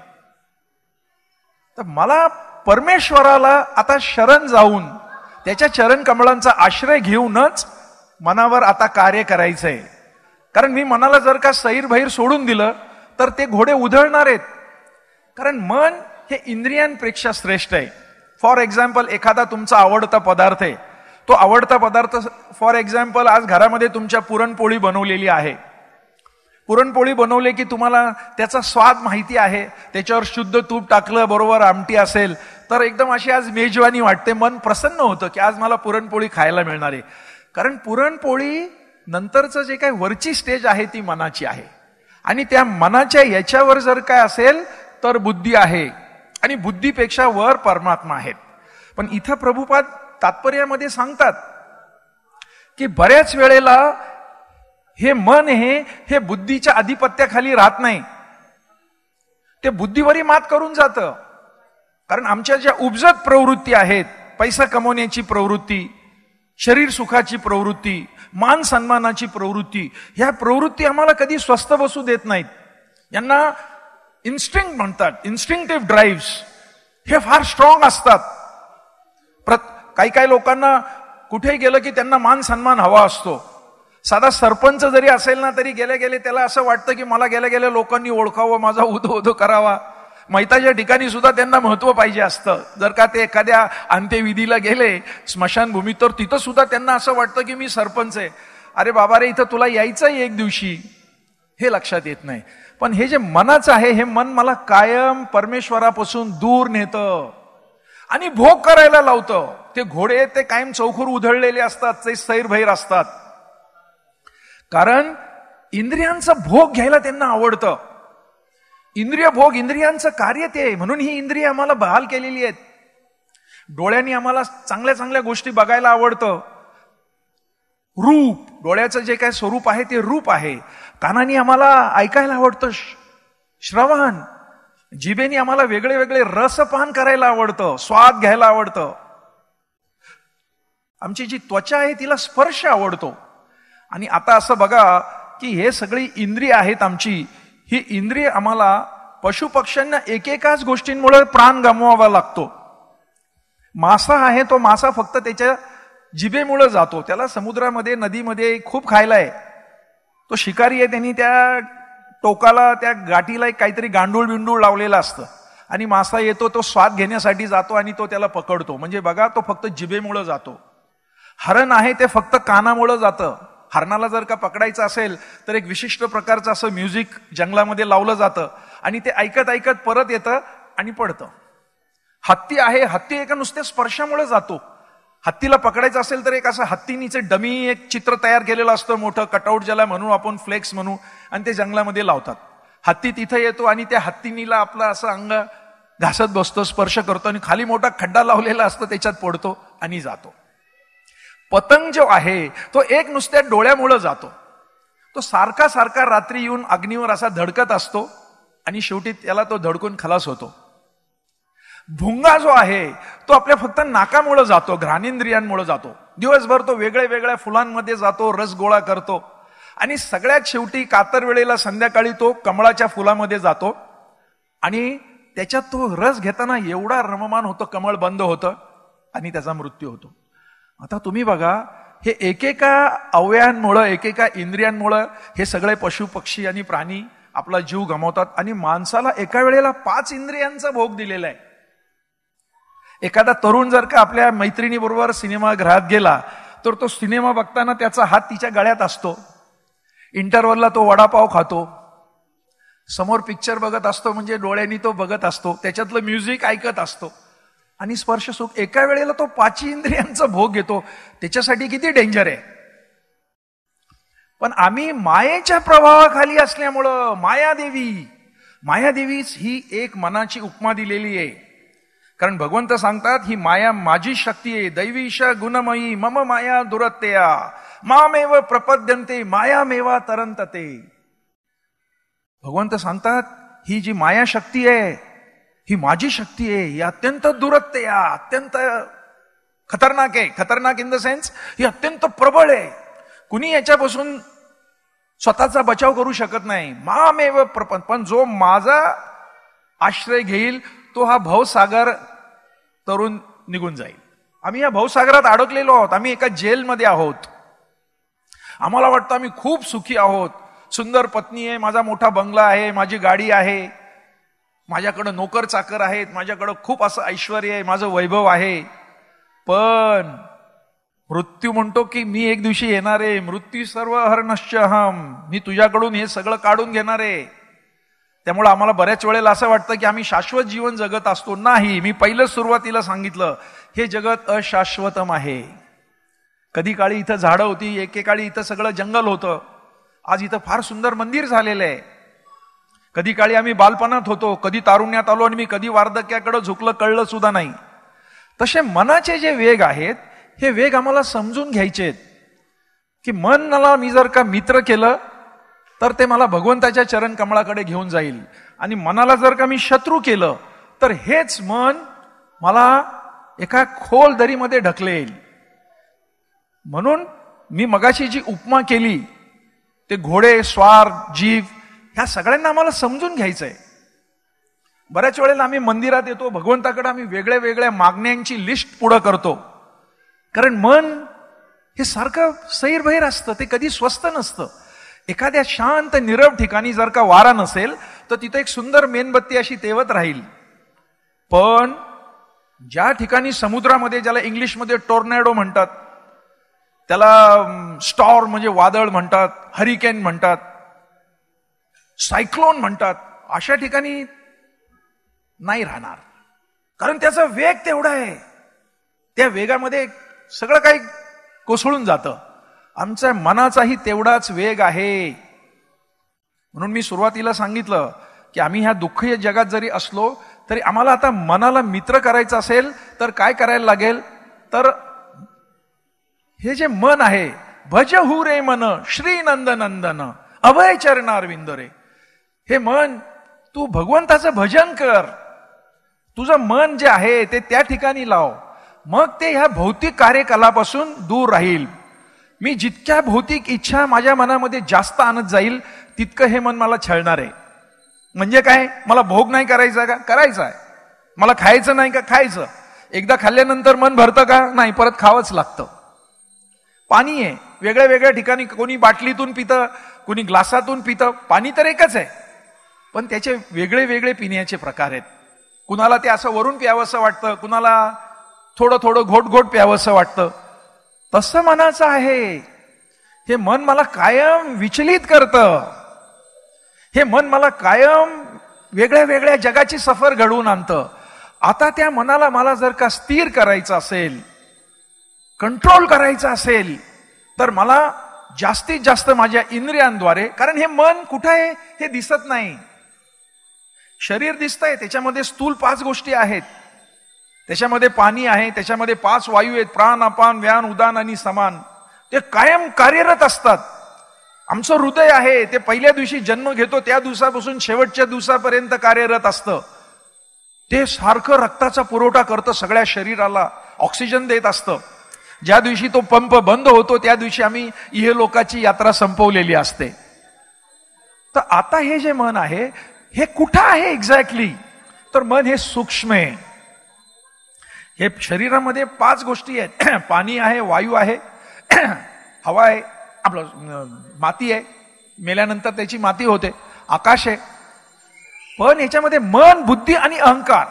तर मला परमेश्वराला आता शरण जाऊन त्याच्या चरण कमळांचा आश्रय घेऊनच मनावर आता कार्य करायचंय. कारण मी मनाला जर का सैरभैर सोडून दिलं तर ते घोडे उधळणार आहेत. कारण मन हे इंद्रियांपेक्षा श्रेष्ठ आहे. फॉर एक्झाम्पल, एखादा तुमचा आवडता पदार्थ आहे, तो आवडता पदार्थ फॉर एक्झाम्पल आज घरामध्ये तुमच्या पुरणपोळी बनवलेली आहे. पुरणपोळी बनवले की तुम्हाला त्याचा स्वाद माहिती आहे, त्याच्यावर शुद्ध तूप टाकलं, बरोबर आमटी असेल तर एकदम अशी आज मेजवानी वाटते, मन प्रसन्न होतं की आज मला पुरणपोळी खायला मिळणार आहे. कारण पुरणपोळी नंतरचं जे काही वरची स्टेज आहे ती मनाची आहे आणि त्या मनाच्या याच्यावर जर काय असेल तर बुद्धी आहे आणि बुद्धीपेक्षा वर परमात्मा आहेत. पण इथं प्रभुपाद तात्पर्यामध्ये सांगतात की बऱ्याच वेळेला हे मन हे हे बुद्धीच्या अधिपत्याखाली राहत नाही, ते बुद्धीवरही मात करून जातं. कारण आमच्या ज्या उपजत प्रवृत्ती आहेत, पैसा कमवण्याची प्रवृत्ती, शरीर सुखाची प्रवृत्ती, मान सन्मानाची प्रवृत्ती, ह्या प्रवृत्ती आम्हाला कधी स्वस्थ बसू देत नाहीत. यांना इन्स्टिंक्ट म्हणतात, इन्स्टिंक्टिव्ह ड्राईव्ह हे फार स्ट्रॉंग असतात. काही काही लोकांना कुठेही गेलं की त्यांना मान सन्मान हवा असतो. साधा सरपंच जरी असेल ना तरी गेल्या गेले त्याला असं वाटतं की मला गेल्या गेल्या लोकांनी ओळखावं, माझा उदो उदो करावा. मैताच्या ठिकाणी सुद्धा त्यांना महत्व पाहिजे असतं. जर का ते एखाद्या अंत्यविधीला गेले स्मशानभूमी तर तिथं सुद्धा त्यांना असं वाटतं की मी सरपंच आहे. अरे बाबा रे, इथं तुला यायचंय एक दिवशी, हे लक्षात येत नाही. पण हे जे मनाचं आहे, हे मन मला कायम परमेश्वरापासून दूर नेतं आणि भोग करायला लावतं. ते घोडे ते कायम चौखूर उधळलेले असतात, ते सैरभैर असतात. कारण इंद्रियांचा भोग घ्यायला त्यांना आवडतं. इंद्रिय भोग, इंद्रियांचं कार्य ते, म्हणून ही इंद्रिय आम्हाला बहाल केलेली आहेत. डोळ्यांनी आम्हाला चांगल्या चांगल्या गोष्टी बघायला आवडतं. रूप, डोळ्याचं जे काय स्वरूप आहे ते रूप आहे. कानांनी आम्हाला ऐकायला आवडतं श्रवण. जिभेने आम्हाला वेगळे वेगळे रसपान करायला आवडतं, स्वाद घ्यायला आवडतं. आमची जी त्वचा आहे तिला स्पर्श आवडतो. आणि आता असं बघा की हे सगळी इंद्रिय आहेत आमची, ही इंद्रिय आम्हाला पशुपक्ष्यांना एकेकाच गोष्टींमुळे प्राण गमवावा लागतो. मासा आहे, तो मासा फक्त त्याच्या जिभेमुळे जातो. त्याला समुद्रामध्ये नदीमध्ये खूप खायला आहे. तो शिकारी आहे, त्यांनी त्या टोकाला त्या गाठीला एक काहीतरी गांडूळ बिंडूळ लावलेलं असतं आणि मासा येतो, तो स्वाद घेण्यासाठी जातो आणि तो त्याला पकडतो. म्हणजे बघा, तो फक्त जिभेमुळे जातो. हरण आहे ते फक्त कानामुळे जातं. हरणाला जर का पकडायचं असेल तर एक विशिष्ट प्रकारचं असं म्युझिक जंगलामध्ये लावलं जातं आणि ते ऐकत ऐकत परत येतं आणि पडतं. हत्ती आहे, हत्ती एका नुसत्या स्पर्शामुळे जातो. हत्तीला पकडायचं असेल तर एक असं हत्तीनीचे डमी एक चित्र तयार केलेलं असतं, मोठं कटआउट ज्याला म्हणू आपण, फ्लेक्स म्हणू, आणि ते जंगलामध्ये लावतात. हत्ती तिथं येतो आणि त्या हत्तीनीला आपलं असं अंग घासत बसतो, स्पर्श करतो आणि खाली मोठा खड्डा लावलेला असतो, त्याच्यात पडतो आणि जातो. पतंग जो आहे तो एक नुसत्या डोळ्यामुळं जातो. तो सारखा सारखा रात्री येऊन अग्नीवर असा धडकत असतो आणि शेवटी त्याला तो धडकून खलास होतो. भुंगा जो आहे तो आपल्या फक्त नाकामुळं जातो, घ्राणेंद्रियांमुळे जातो. दिवसभर तो वेगळ्या वेगळ्या फुलांमध्ये जातो, रस गोळा करतो आणि सगळ्यात शेवटी कातर वेळेला संध्याकाळी तो कमळाच्या फुलामध्ये जातो आणि त्याच्यात तो रस घेताना एवढा रममान होतो, कमळ बंद होतं आणि त्याचा मृत्यू होतो. आता तुम्ही बघा, हे एकेका अवयवांमुळं, एकेका इंद्रियांमुळं हे सगळे पशु पक्षी आणि प्राणी आपला जीव गमावतात आणि माणसाला एका वेळेला पाच इंद्रियांचा भोग दिलेला आहे. एखादा तरुण जर का आपल्या मैत्रिणीबरोबर सिनेमागृहात गेला तर तो सिनेमा बघताना त्याचा हात तिच्या गळ्यात असतो. इंटरवलला तो वडापाव खातो, समोर पिक्चर बघत असतो, म्हणजे डोळ्यांनी तो बघत असतो, त्याच्यातलं म्युझिक ऐकत असतो आणि स्पर्श सुख. एका वेळेला तो पाचही इंद्रियांचा भोग घेतो. त्याच्यासाठी किती डेंजर आहे. पण आम्ही मायेच्या प्रभावाखाली असल्यामुळं मायादेवी, मायादेवीच ही एक मनाची उपमा दिलेली आहे. कारण भगवंत सांगतात, ही माया माझी शक्ती आहे, दैवीश गुणमयी मम माया दुरत्या मामेव प्रपद्यन्ते मायामेवा तरंतते. भगवंत सांगतात, ही जी माया शक्ती आहे ही माझी शक्ती आहे, ही अत्यंत दुरत्या, अत्यंत खतरनाक आहे. खतरनाक इन द सेन्स ही अत्यंत प्रबळ आहे. कुणी याच्यापासून स्वतःचा बचाव करू शकत नाही. मामेव प्रपंच, पण जो माझा आश्रय घेईल तो हा भवसागर तरुण निघून जाईल. आम्ही या भवसागरात अडकलेलो आहोत. आम्ही एका जेलमध्ये आहोत. आम्हाला वाटतं आम्ही खूप सुखी आहोत. सुंदर पत्नी आहे, माझा मोठा बंगला आहे, माझी गाडी आहे, माझ्याकडं नोकर चाकर आहेत, माझ्याकडं खूप असं ऐश्वर्य आहे, माझं वैभव आहे. पण मृत्यू म्हणतो की मी एक दिवशी येणार आहे. मृत्यू सर्व हरणश्च अहम, मी तुझ्याकडून हे सगळं काढून घेणार आहे. त्यामुळे आम्हाला बऱ्याच वेळेला असं वाटतं की आम्ही शाश्वत जीवन जगत असतो. नाही, मी पहिलं सुरुवातीला सांगितलं, हे जगत अशाश्वतम आहे. कधी काळी इथं झाडं होती, एकेकाळी इथं सगळं जंगल होतं. आज इथं फार सुंदर मंदिर झालेलं आहे. कधी काळी आम्ही बालपणात होतो, कधी तारुण्यात आलो आणि मी कधी वार्धक्याकडे झुकलं कळलं सुद्धा नाही. तसे मनाचे जे वेग आहेत हे वेग आम्हाला समजून घ्यायचे आहेत की मनाला मी जर का मित्र केलं तर ते मला भगवंताच्या चरण कमळाकडे घेऊन जाईल, आणि मनाला जर का मी शत्रू केलं तर हेच मन मला एका खोल दरीमध्ये ढकलेल. म्हणून मी मगाशी जी उपमा केली ते घोडे, स्वार, जीव, ह्या सगळ्यांना आम्हाला समजून घ्यायचंय. बऱ्याच वेळेला आम्ही मंदिरात येतो, भगवंताकडे आम्ही वेगळ्या वेगळ्या मागण्यांची लिस्ट पुढं करतो, कारण मन हे सारखं सैरभैर असतं, ते कधी स्वस्थ नसतं. एखाद्या शांत नीरव ठिकाणी जर का वारा नसेल तर तिथे एक सुंदर मेणबत्ती अशी तेवत राहील. पण ज्या ठिकाणी समुद्रामध्ये, ज्याला इंग्लिशमध्ये टोर्नेडो म्हणतात, त्याला स्टॉर्म म्हणजे वादळ म्हणतात, हरिकेन म्हणतात, सायक्लोन म्हणतात, अशा ठिकाणी नाही राहणार, कारण त्याचा वेग तेवढा आहे. त्या वेगामध्ये सगळं काही कोसळून जातं. आमच्या मनाचाही तेवढाच वेग आहे. म्हणून मी सुरुवातीला सांगितलं की आम्ही ह्या दुःखी जगात जरी असलो तरी आम्हाला आता मनाला मित्र करायचं असेल तर काय करायला लागेल, तर हे जे मन आहे, भज हू रे मन श्री नंद नंदन अभय चरणारविंद रे, हे मन तू भगवंताचं भजन कर. तुझं मन जे आहे ते त्या ठिकाणी लाव, मग ते ह्या भौतिक कार्यकलापासून दूर राहील. मी जितक्या भौतिक इच्छा माझ्या मनामध्ये जास्त आणत जाईल तितकं हे मन मला छळणार आहे. म्हणजे काय, मला भोग नाही करायचा का, करायचा आहे. मला खायचं नाही का, खायचं. एकदा खाल्ल्यानंतर मन भरतं का, नाही, परत खावंच लागतं. पाणी आहे, वेगळ्या वेगळ्या ठिकाणी कोणी बाटलीतून पितं, कोणी ग्लासातून पितं. पाणी तर एकच आहे, पण त्याचे वेगळे वेगळे पिण्याचे प्रकार आहेत. कुणाला ते असं वरून प्यावंसं वाटतं, कुणाला थोडं थोडं घोट घोट प्यावंसं वाटतं. तसं मनाचं आहे. हे मन मला कायम विचलित करतं. हे मन मला कायम वेगळ्या वेगळ्या जगाची सफर घडवून आणतं. आता त्या मनाला मला जर का स्थिर करायचं असेल, कंट्रोल करायचं असेल, तर मला जास्तीत जास्त माझ्या इंद्रियांद्वारे, कारण हे मन कुठं आहे हे दिसत नाही. शरीर दिसतंय, त्याच्यामध्ये स्थूल पाच गोष्टी आहेत, त्याच्यामध्ये पाणी आहे, त्याच्यामध्ये पाच वायू आहेत, प्राण, अपान, व्यान, उदान आणि समान. ते कायम कार्यरत असतात. आमचं हृदय आहे, ते पहिल्या दिवशी जन्म घेतो त्या दिवसापासून शेवटच्या दिवसापर्यंत कार्यरत असतं. ते सारखं रक्ताचा पुरवठा करतं सगळ्या शरीराला, ऑक्सिजन देत असतं. ज्या दिवशी तो पंप बंद होतो त्या दिवशी आम्ही इहलोकाची यात्रा संपवलेली असते. तर आता हे जे मन आहे हे कुठं आहे एक्झॅक्टली, तर मन हे सूक्ष्म आहे. हे शरीरामध्ये पाच गोष्टी आहेत. पाणी आहे, वायू आहे, हवा आहे, आपलं माती आहे, मेल्यानंतर त्याची माती होते, आकाश आहे. पण याच्यामध्ये मन, बुद्धी आणि अहंकार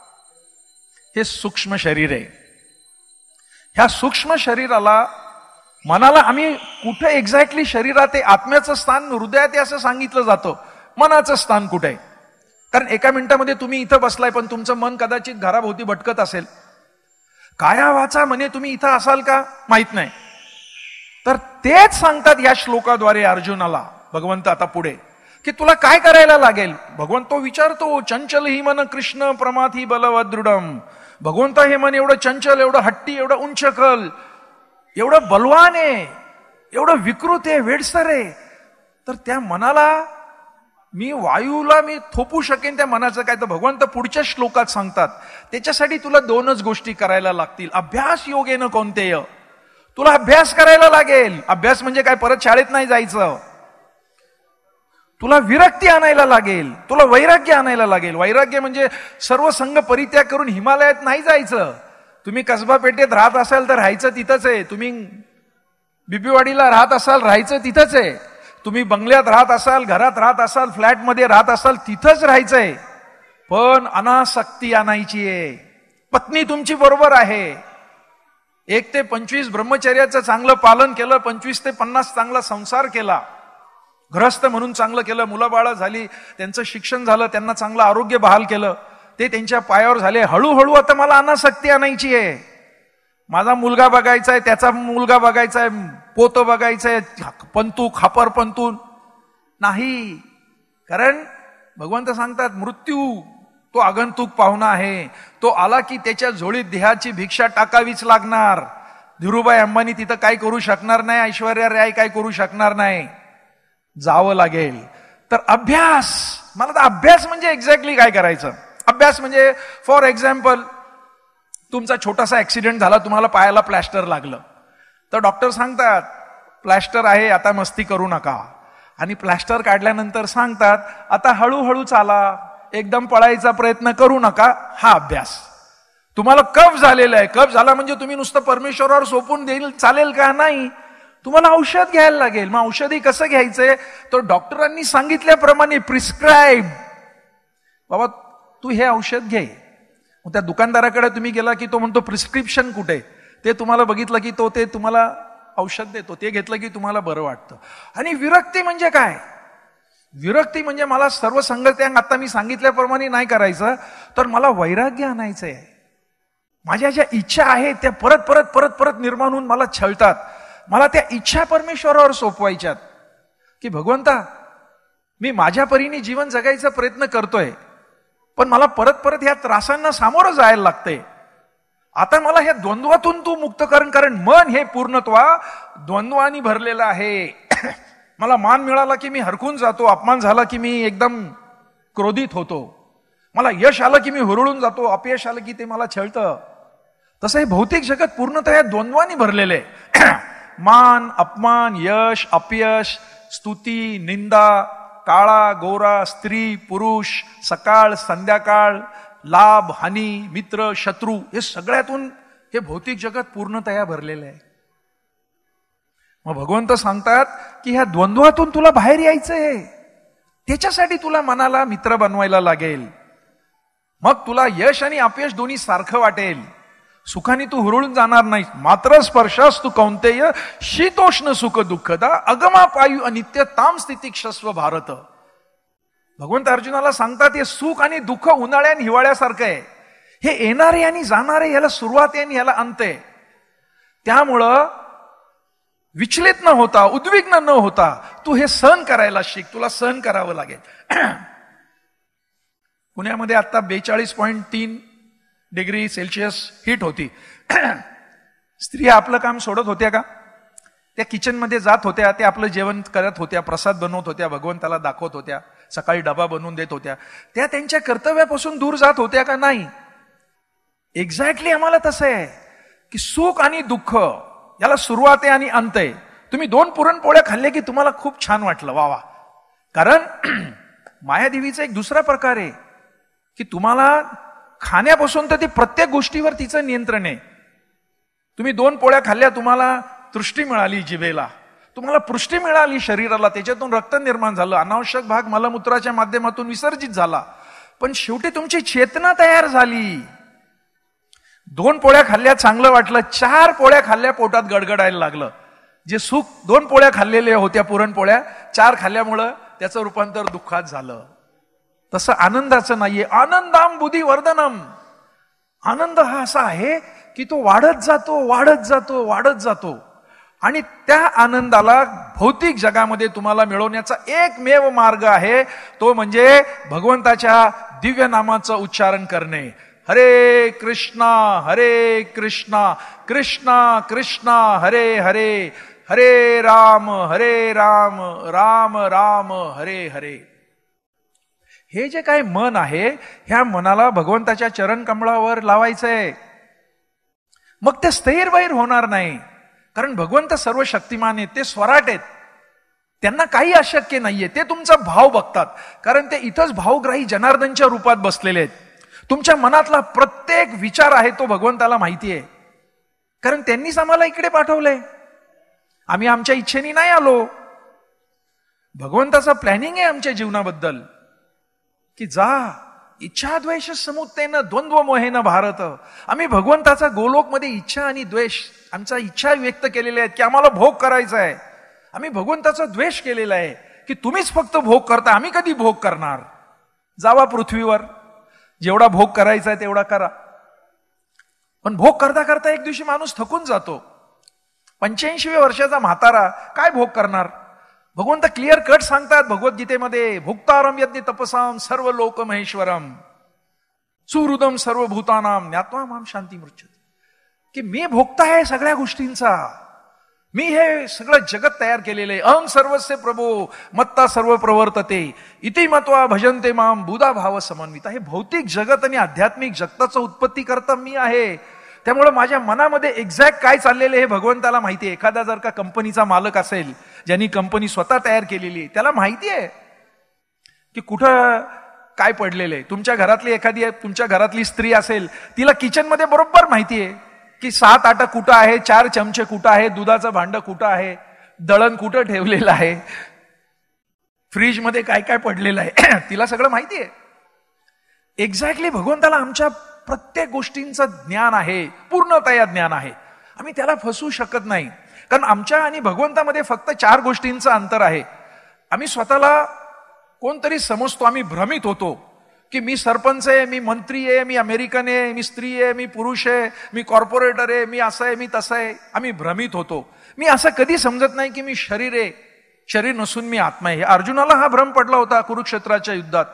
हे सूक्ष्म शरीर आहे. ह्या सूक्ष्म शरीराला, मनाला आम्ही कुठे एक्झॅक्टली शरीरात आहे, आत्म्याचं स्थान हृदयात आहे असं सांगितलं जातं. मनाचं स्थान कुठे आहे? कारण एका मिनिटामध्ये तुम्ही इथं बसलाय पण तुमचं मन कदाचित घराभोवती भटकत असेल. काया वाचा म्हणे तुम्ही इथं असाल का माहित नाही. तर तेच सांगतात या श्लोकाद्वारे अर्जुनाला भगवंत आता पुढे, की तुला काय करायला लागेल. भगवंत तो विचारतो, चंचल ही मन कृष्ण प्रमाथी बलवदृढम. भगवंत हे मन एवढं चंचल, एवढं हट्टी, एवढं उंचकल, एवढं बलवान आहे, एवढं विकृत आहे, वेडसर आहे. तर त्या मनाला मी वायूला मी थोपू शकेन त्या मनाचं काय, तर भगवंत पुढच्या श्लोकात सांगतात त्याच्यासाठी तुला दोनच गोष्टी करायला लागतील. अभ्यास योगेन कोणतेय, तुला अभ्यास करायला लागेल. अभ्यास म्हणजे काय, परत शाळेत नाही जायचं. तुला विरक्ती आणायला लागेल, तुला वैराग्य आणायला लागेल. वैराग्य म्हणजे सर्व संघ परित्याग करून हिमालयात नाही जायचं. तुम्ही कसबा पेठेत राहत असाल तर राहायचं तिथंच आहे. तुम्ही बिबीवाडीला राहत असाल राहायचं तिथंच आहे. तुम्ही बंगल्यात राहत असाल, घरात राहत असाल, फ्लॅटमध्ये राहत असाल, तिथंच राहायचंय. पण अनासक्ती आणायची आहे. पत्नी तुमची बरोबर आहे. एक ते पंचवीस ब्रह्मचर्याचं चांगलं पालन केलं, पंचवीस ते पन्नास चांगला संसार केला, गृहस्थ म्हणून चांगलं केलं, मुलं बाळं झाली, त्यांचं शिक्षण झालं, त्यांना चांगलं आरोग्य बहाल केलं, ते त्यांच्या पायावर झाले. हळूहळू आता मला अनासक्ती आणायची आहे. माझा मुलगा बघायचा आहे, त्याचा मुलगा बघायचा आहे, पोत बघायचंय, पंतू खापर पंतू नाही. कारण भगवंत सांगतात मृत्यू तो आगंतुक पाहुणा आहे, तो आला की त्याच्या झोळीत देहाची भिक्षा टाकावीच लागणार. धीरूभाई अंबानी तिथं काय करू शकणार नाही, ऐश्वर्या राय काय करू शकणार नाही, जावं लागेल. तर अभ्यास, मला तर अभ्यास म्हणजे एक्झॅक्टली काय करायचं. अभ्यास म्हणजे फॉर एक्झाम्पल तुमचा छोटासा ऍक्सिडेंट झाला, तुम्हाला पायाला प्लॅस्टर लागलं, तर डॉक्टर सांगतात प्लॅस्टर आहे आता मस्ती करू नका, आणि प्लॅस्टर काढल्यानंतर सांगतात आता हळूहळू चाला, एकदम पळायचा प्रयत्न करू नका. हा अभ्यास. तुम्हाला कफ झालेला आहे, कफ झाला म्हणजे तुम्ही नुसतं परमेश्वरावर सोपून देईल चालेल का, नाही, तुम्हाला औषध घ्यायला लागेल. मग औषधही कसं घ्यायचंय, तर डॉक्टरांनी सांगितल्याप्रमाणे प्रिस्क्राईब, बाबा तू हे औषध घे. मग त्या दुकानदाराकडे तुम्ही गेला की तो म्हणतो प्रिस्क्रिप्शन कुठे, ते तुम्हाला बघितलं की तो ते तुम्हाला औषध देतो, ते घेतलं की तुम्हाला बरं वाटतं. आणि विरक्ती म्हणजे काय, विरक्ती म्हणजे मला सर्व संगत्यांग आता मी सांगितल्याप्रमाणे नाही करायचं, तर मला वैराग्य आणायचंय. माझ्या ज्या इच्छा आहेत त्या परत परत परत परत निर्माण होऊन मला छळतात. मला त्या इच्छा परमेश्वरावर सोपवायच्यात की भगवंता मी माझ्या परीने जीवन जगायचा प्रयत्न करतोय, पण मला परत परत ह्या त्रासांना सामोरं जायला लागतंय. आता मला ह्या द्वंद्वातून तू मुक्त कर, कारण मन हे पूर्णत्वा द्वंद्वानी भरलेलं आहे. मला मान मिळाला की मी हरकून जातो, अपमान झाला की मी एकदम क्रोधित होतो, मला यश आलं की मी हुरळून जातो, अपयश आलं की ते मला छळतं. तसं हे भौतिक जगत पूर्णतः द्वंद्वानी भरलेलं आहे. मान अपमान, यश अपयश, स्तुती निंदा, काळा गोरा, स्त्री पुरुष, सकाळ संध्याकाळ, लाभ हानी, मित्र शत्रू, हे सगळ्यातून हे भौतिक जगत पूर्णतया भरलेलं आहे. मग भगवंत सांगतात की ह्या द्वंद्वातून तुला बाहेर यायचंय, त्याच्यासाठी तुला मनाला मित्र बनवायला लागेल. मग तुला यश आणि अपयश दोन्ही सारखं वाटेल, सुखाने तू हुरळून जाणार नाही. मात्र स्पर्शास तू कौंतेय शीतोष्ण सुख दुःखदा अगमा पायू अनित्य ताम स्थिती क्षस्व भारत. भगवंत अर्जुनाला सांगतात हे सुख आणि दुःख उन्हाळ्या आणि हिवाळ्यासारखं आहे, हे येणारे आणि जाणारे, याला सुरुवात आहे आणि याला अंत आहे. त्यामुळं विचलित न होता, उद्विग्न न होता तू हे सहन करायला शिक, तुला सहन करावं लागेल. पुण्यामध्ये आता बेचाळीस पॉईंट तीन डिग्री सेल्सिअस हीट होती. स्त्रिया आपलं काम सोडत होत्या का, त्या किचनमध्ये जात होत्या, ते आपलं जेवण करत होत्या, प्रसाद बनवत होत्या, भगवंताला दाखवत होत्या, सकाळी डबा बनवून देत होत्या, त्या त्यांच्या कर्तव्यापासून दूर जात होत्या का, नाही. एक्झॅक्टली आम्हाला तसं आहे की सुख आणि दुःख याला सुरुवात आहे आणि अंत आहे. तुम्ही दोन पुरणपोळ्या खाल्ल्या की तुम्हाला खूप छान वाटलं, वा वा. कारण मायादेवीचा एक दुसरा प्रकार आहे की तुम्हाला खाण्यापासून तर ती प्रत्येक गोष्टीवर तिचं नियंत्रण आहे. तुम्ही दोन पोळ्या खाल्ल्या, तुम्हाला तृष्टी मिळाली जिभेला, तुम्हाला पुष्टी मिळाली शरीराला, त्याच्यातून रक्त निर्माण झालं, अनावश्यक भाग मलमूत्राच्या माध्यमातून विसर्जित झाला, पण शेवटी तुमची चेतना तयार झाली. दोन पोळ्या खाल्ल्या चांगलं वाटलं, चार पोळ्या खाल्ल्या पोटात गडगडायला लागलं. जे सुख दोन पोळ्या खाल्लेल्या होत्या पुरणपोळ्या, चार खाल्ल्यामुळं त्याचं रूपांतर दुःखात झालं. तसं आनंदाचं नाहीये. आनंदाम बुद्धी वर्धनम. आनंद हा असा आहे की तो वाढत जातो वाढत जातो वाढत जातो, आणि त्या आनंदाला भौतिक जगामध्ये तुम्हाला मिळवण्याचा एकमेव मार्ग आहे, तो म्हणजे भगवंताच्या दिव्य नामाचं उच्चारण करणे. हरे कृष्णा हरे कृष्णा कृष्णा कृष्णा हरे हरे, हरे राम हरे राम राम राम हरे हरे. हे जे काय मन आहे, ह्या मनाला भगवंताच्या चरण कमळावर लावायचंय. मग ते स्थैर्यवैर होणार नाही, कारण भगवंत सर्व शक्तिमान आहेत, ते स्वराट आहेत, त्यांना काही अशक्य नाहीये. ते तुमचा भाव बघतात, कारण ते इथंच भावग्राही जनार्दनच्या रूपात बसलेले आहेत. तुमच्या मनातला प्रत्येक विचार आहे तो भगवंताला माहिती आहे, कारण त्यांनीच आम्हाला इकडे पाठवलंय. आम्ही आमच्या इच्छेने नाही आलो. भगवंताचा प्लॅनिंग आहे आमच्या जीवनाबद्दल की जा इच्छा द्वेष समुत्तेन द्वंद्व मोहेन भारत. आम्ही भगवंताचा गोलोकमध्ये इच्छा आणि द्वेष, आमचा इच्छा व्यक्त केलेल्या आहेत की आम्हाला भोग करायचा आहे. आम्ही भगवंताचा द्वेष केलेला आहे की तुम्हीच फक्त भोग करता, आम्ही कधी भोग करणार. जावा पृथ्वीवर, जेवढा भोग करायचा आहे तेवढा करा. पण भोग करता करता एक दिवशी माणूस थकून जातो. पंच्याऐंशी वर्षाचा म्हातारा काय भोग करणार. भगवंत क्लिअर कट सांगतात भगवद्गीतेमध्ये, भुक्तारम यज्ञ तपसाम सर्व लोक महेश्वरम. सुहृदम सर्वभूतानाम ज्ञात्वा माम शांती मृच्छति, की मी भोगता आहे सगळ्या गोष्टींचा, मी हे सगळं जगत तयार केलेलं आहे. अहं सर्वस्य प्रभो मत्ता सर्व प्रवर्तते इति मत्वा भजन्ते माम बुधा भाव समन्विता. हे भौतिक जगत आणि आध्यात्मिक जगताचं उत्पत्ती करता मी आहे. त्यामुळे माझ्या मनामध्ये एक्झॅक्ट काय चाललेलं हे भगवंताला माहिती आहे. एखादा जर का कंपनीचा मालक असेल, ज्यांनी कंपनी स्वतः तयार केलेली आहे, त्याला माहिती आहे की कुठं काय पडलेलं आहे. तुमच्या घरातली एखादी तुमच्या घरातली स्त्री असेल, तिला किचनमध्ये बरोबर माहिती आहे की सात आटा कुठं आहे, चार चमचे कुठं आहे, दुधाचं भांड कुठं आहे, दळण कुठं ठेवलेलं आहे, फ्रीजमध्ये काय काय पडलेलं आहे, तिला सगळं माहिती आहे. एक्झॅक्टली भगवंताला आमच्या प्रत्येक गोष्टींचं ज्ञान आहे, पूर्णतया ज्ञान आहे. आम्ही त्याला फसवू शकत नाही, कारण आमच्या आणि भगवंतामध्ये फक्त चार गोष्टींचं अंतर आहे. आम्ही स्वतःला कोणतरी समजतो, आम्ही भ्रमित होतो की मी सरपंच आहे, मी मंत्री आहे, मी अमेरिकन आहे, मी स्त्री आहे, मी पुरुष आहे, मी कॉर्पोरेटर आहे, मी असं आहे, मी तसं आहे. आम्ही भ्रमित होतो. मी असं कधी समजत नाही की मी शरीर आहे, शरीर नसून मी आत्मा आहे. अर्जुनाला हा भ्रम पडला होता कुरुक्षेत्राच्या युद्धात.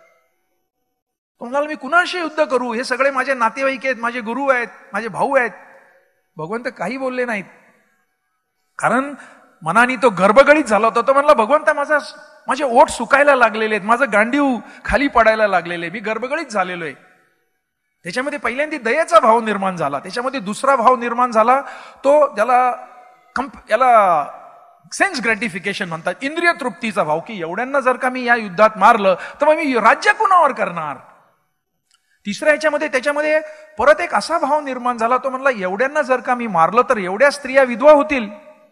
तो म्हणाला मी कुणाशी युद्ध करू, हे सगळे माझे नातेवाईक आहेत, माझे गुरु आहेत, माझे भाऊ आहेत. भगवंत काही बोलले नाहीत, कारण मनाने तो गर्भगळीत झाला होता. तो म्हणला भगवंता माझा माझे ओठ सुकायला लागलेले आहेत, माझं गांडीव खाली पडायला लागलेले, मी गर्भगळीत झालेलो आहे. त्याच्यामध्ये पहिल्यांदा दयेचा भाव निर्माण झाला, त्याच्यामध्ये दुसरा भाव निर्माण झाला, तो ज्याला कंप याला सेन्स ग्रॅटिफिकेशन म्हणतात, इंद्रिय तृप्तीचा भाव, की एवढ्यांना जर का मी या युद्धात मारलं तर मग मी राज्य कुणावर करणार. तिसऱ्या ह्याच्यामध्ये त्याच्यामध्ये परत एक असा भाव निर्माण झाला, तो म्हणला एवढ्यांना जर का मी मारलं तर एवढ्या स्त्रिया विधवा होतील,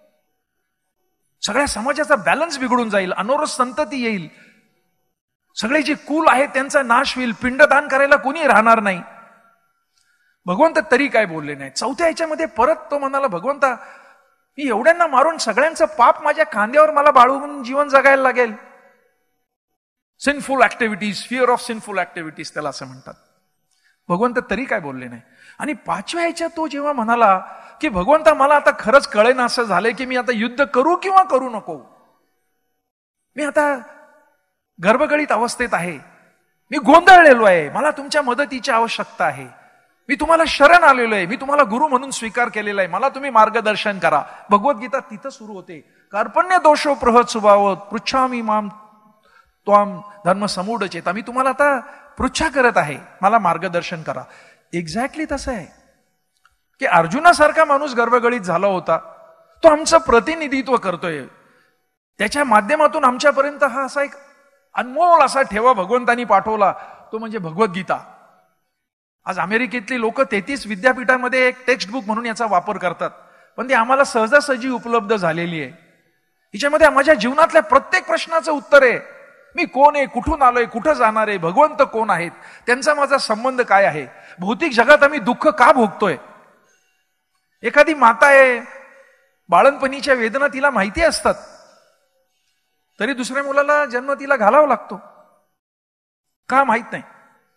सगळ्या समाजाचा बॅलन्स बिघडून जाईल, अनोरस संतती येईल, सगळे जे कुल आहेत त्यांचा नाश होईल, पिंडदान करायला कोणी राहणार नाही. भगवंत तरी काय बोलले नाही. चौथ्या ह्याच्यामध्ये परत तो म्हणाला भगवंता मी एवढ्यांना मारून सगळ्यांचं पाप माझ्या खांद्यावर मला बाळगून जीवन जगायला लागेल. Sinful activities, fear of sinful activities त्याला असं म्हणतात. भगवंत तरी काय बोलले नाही. आणि पाचव्या ह्याच्यात तो जेव्हा म्हणाला की भगवंता मला आता खरंच कळेन असं झालंय की मी आता युद्ध करू किंवा करू नको, मी आता गर्भगळीत अवस्थेत आहे, मी गोंधळलेलो आहे, मला तुमच्या मदतीची आवश्यकता आहे, मी तुम्हाला शरण आलेलो आहे, मी तुम्हाला गुरु म्हणून स्वीकार केलेला आहे, मला तुम्ही मार्गदर्शन करा. भगवद्गीता तिथं सुरू होते, कार्पण्य दोषो प्रहत स्वभावत पृच्छामी माम त्वाम धर्म समूढ चेता. मी तुम्हाला आता पृच्छा करत आहे, मला मार्गदर्शन करा. एक्झॅक्टली तसं आहे की अर्जुनासारखा माणूस गर्भगळीत झाला होता, तो आमचं प्रतिनिधित्व करतोय, त्याच्या माध्यमातून आमच्यापर्यंत हा असा एक अनमोल असा ठेवा भगवंतानी पाठवला, तो म्हणजे भगवद्गीता. आज अमेरिकेतली लोक तेहतीस विद्यापीठांमध्ये एक टेक्स्ट बुक म्हणून याचा वापर करतात, पण ती आम्हाला सहजासहजी उपलब्ध झालेली आहे. हिच्यामध्ये माझ्या जीवनातल्या प्रत्येक प्रश्नाचं उत्तर आहे. मी कोण आहे, कुठून आलोय, कुठं जाणार आहे, भगवंत कोण आहेत, त्यांचा माझा संबंध काय आहे, भौतिक जगात आम्ही दुःख का भोगतोय. एखादी माता आहे, बाळणपणीच्या वेदना तिला माहिती असतात, तरी दुसऱ्या मुलाला जन्म तिला घालावा लागतो का माहित नाही.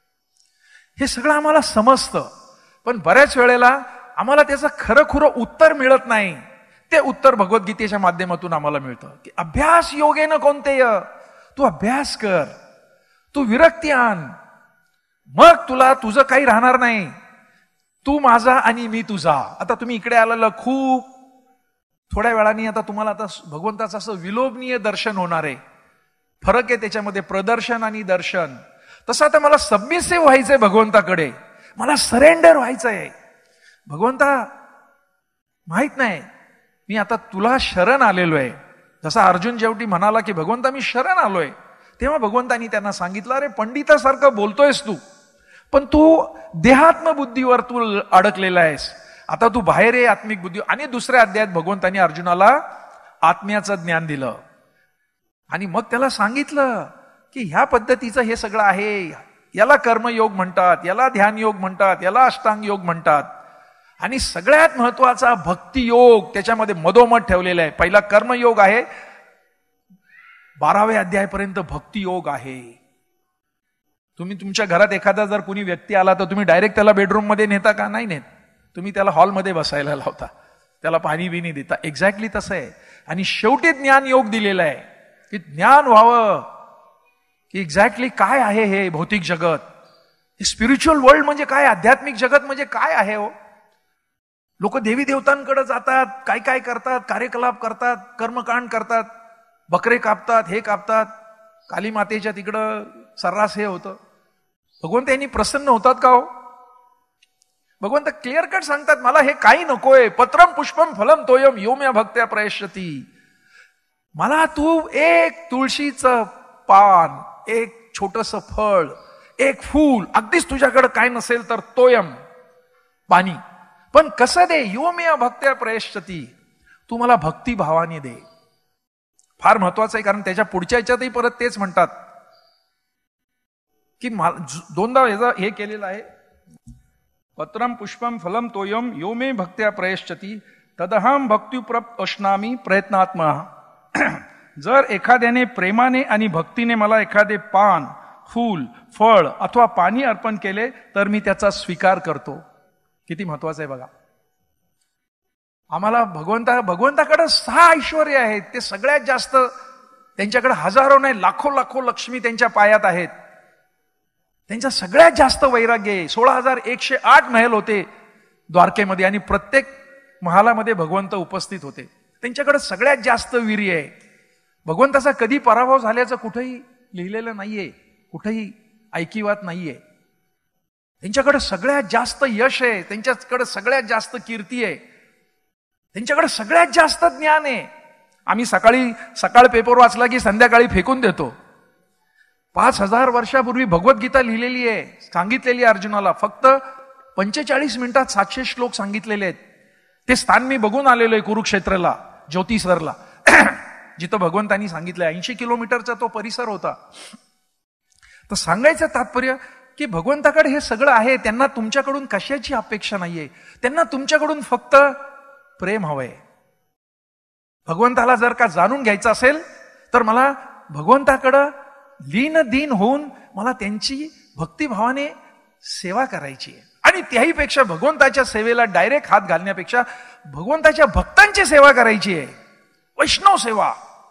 हे सगळं आम्हाला समजतं, पण बऱ्याच वेळेला आम्हाला त्याचं खरं खुरं उत्तर मिळत नाही. ते उत्तर भगवद्गीतेच्या माध्यमातून आम्हाला मिळतं की अभ्यास योगेन कोणतेय, तू अभ्यास कर, तू विरक्ती आण, मग तुला तुझं काही राहणार नाही, तू माझा आणि मी तुझा. आता तुम्ही इकडे आलेलं खूप थोड्या वेळाने आता तुम्हाला आता भगवंताचं असं विलोभनीय दर्शन होणार आहे. फरक आहे त्याच्यामध्ये प्रदर्शन आणि दर्शन. तसं आता मला सबमिसिव्ह व्हायचंय भगवंताकडे, मला सरेंडर व्हायचंय. भगवंता माहित नाही, मी आता तुला शरण आलेलो आहे. जसा अर्जुन जेवटी म्हणाला की भगवंता मी शरण आलोय, तेव्हा भगवंतानी त्यांना सांगितलं अरे पंडितासारखं बोलतोयस तू, पण तू देहात्म बुद्धीवर तू अडकलेला आहेस, आता तू बाहेर आहे आत्मिक बुद्धी. आणि दुसऱ्या अध्यायात भगवंतानी अर्जुनाला आत्म्याचं ज्ञान दिलं आणि मग त्याला सांगितलं की ह्या पद्धतीचं हे सगळं आहे, याला कर्मयोग म्हणतात, याला ध्यान योग म्हणतात, याला अष्टांग योग म्हणतात. आणि सगळ्यात महत्वाचा भक्तियोग त्याच्यामध्ये मधोमध ठेवलेला आहे. पहिला कर्मयोग आहे, बाराव्या अध्यायापर्यंत भक्तियोग आहे. तुम्ही तुमच्या घरात एखादा जर कोणी व्यक्ती आला तर तुम्ही डायरेक्ट त्याला बेडरूम मध्ये नेता का? नाही नेत. तुम्ही त्याला हॉलमध्ये बसायला लावता, त्याला पाणी बिनी देता. एक्झॅक्टली तसं आहे. आणि शेवटी ज्ञान योग दिलेला आहे की ज्ञान व्हावं की एक्झॅक्टली काय आहे हे भौतिक जगत, स्पिरिच्युअल वर्ल्ड म्हणजे काय, आध्यात्मिक जगत म्हणजे काय आहे हो? लोक देवी देवतांकडे जातात, काय काय करतात, कार्यकलाप करतात, कर्मकांड करतात, बकरे कापतात, हे कापतात, काली मातेच्या तिकडं सर्रास हे होतं. भगवंत यांनी प्रसन्न होतात का हो? भगवंत क्लिअर कट सांगतात, मला हे काही नकोय. पत्रम पुष्पम फलम तोयम योम्या भक्त्या प्रयश्यती. मला तू एक तुळशीचं पान, एक छोटस फळ, एक फूल, अगदीच तुझ्याकडे काय नसेल तर तोयम पाणी, पण कसं दे, योम्या भक्त्या प्रयश्यती, तू मला भक्ती भावाने दे. फार महत्वाचं आहे, कारण त्याच्या पुढच्या याच्यातही परत तेच म्हणतात की दोनदा हे केलेलं आहे, पत्रम पुष्पम फलम तोयम यो मे भक्त्या प्रयश्चती तदहम भक्त्युप्रप अश्नामी प्रयत्नात्मा. जर एखाद्याने प्रेमाने आणि भक्तीने मला एखादे पान, फूल, फळ अथवा पाणी अर्पण केले तर मी त्याचा स्वीकार करतो. किती महत्वाचं आहे बघा. आम्हाला भगवंता भगवंताकडे सहा ऐश्वर्य आहेत, ते सगळ्यात जास्त त्यांच्याकडे हजारो नाही लाखो लाखो लक्ष्मी त्यांच्या पायात आहेत. त्यांचा सगळ्यात जास्त वैराग्य आहे. सोळा हजार एकशे आठ महल होते द्वारकेमध्ये आणि प्रत्येक महालामध्ये भगवंत उपस्थित होते. त्यांच्याकडे सगळ्यात जास्त वीर्य आहे. भगवंताचा कधी पराभव झाल्याचं कुठेही लिहिलेलं नाहीये, कुठेही ऐकिवात नाहीये. त्यांच्याकडे सगळ्यात जास्त यश आहे, त्यांच्याकडे सगळ्यात जास्त कीर्ती आहे, त्यांच्याकडे सगळ्यात जास्त ज्ञान आहे. आम्ही सकाळी सकाळ पेपर वाचला की संध्याकाळी फेकून देतो. पाच हजार वर्षापूर्वी भगवद्गीता लिहिलेली आहे, सांगितलेली आहे अर्जुनाला. फक्त पंचेचाळीस मिनिटात सातशे श्लोक सांगितलेले आहेत. ते स्थान मी बघून आलेलो आहे कुरुक्षेत्रला, ज्योतिसरला, जिथं भगवंतांनी सांगितलं. ऐंशी किलोमीटरचा तो परिसर होता. तर सांगायचं तात्पर्य की भगवंताकडे हे सगळं आहे. त्यांना तुमच्याकडून कशाची अपेक्षा नाहीये, त्यांना तुमच्याकडून फक्त प्रेम हवंय. भगवंताला जर का जाणून घ्यायचं असेल तर मला भगवंताकडं लीन दीन होऊन मला त्यांची भक्तिभावाने सेवा करायची आहे. आणि त्याहीपेक्षा भगवंताच्या सेवेला डायरेक्ट हात घालण्यापेक्षा भगवंताच्या भक्तांची सेवा करायची आहे, वैष्णव सेवा.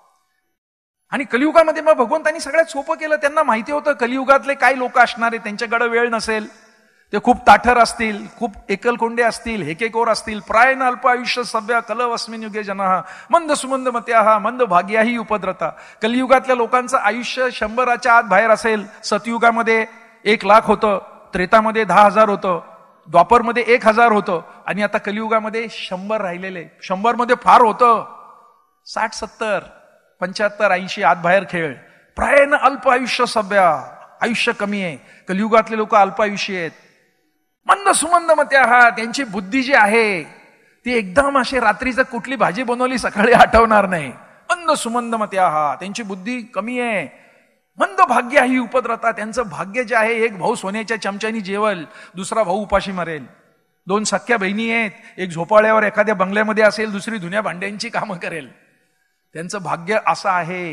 आणि कलियुगामध्ये मग भगवंतांनी सगळ्यात सोपं केलं. त्यांना माहिती होतं कलियुगातले काय लोक असणार आहे, त्यांच्याकडे वेळ नसेल, ते खूप ताठर असतील, खूप एकलकोंडे असतील, हेकेकोर असतील. प्रायन अल्प आयुष्य सभ्या कलव अस्मिन युगे जनः मंद सुमंद मत्याहा मंद भाग्याही उपद्रता. कलियुगातल्या लोकांचं आयुष्य शंभराच्या आत बाहेर असेल. सतयुगामध्ये एक लाख होतं, त्रेतामध्ये दहा हजार होतं, द्वापरमध्ये एक हजार होतं, आणि आता कलियुगामध्ये शंभर राहिलेले. शंभर मध्ये फार होतं, साठ सत्तर पंच्याहत्तर ऐंशी आत बाहेर खेळ. प्रायन अल्प आयुष्य सभ्या, आयुष्य कमी आहे. कलियुगातले लोक अल्प आयुष्य आहेत. मंद सुमंद मत्याहा, त्यांची बुद्धी जी आहे ती एकदम अशी रात्रीचं कुठली भाजी बनवली सकाळी आठवणार नाही. मंद सुमंद मत्याहा, त्यांची बुद्धी कमी आहे. मंद भाग्य ही उपद्रता, त्यांचं भाग्य जे आहे, एक भाऊ सोन्याच्या चमच्यानी जेवल, दुसरा भाऊ उपाशी मरेल. दोन सख्या बहिणी आहेत, एक झोपाळ्यावर एखाद्या बंगल्यामध्ये असेल, दुसरी धुण्या भांड्यांची कामं करेल. त्यांचं भाग्य असं आहे.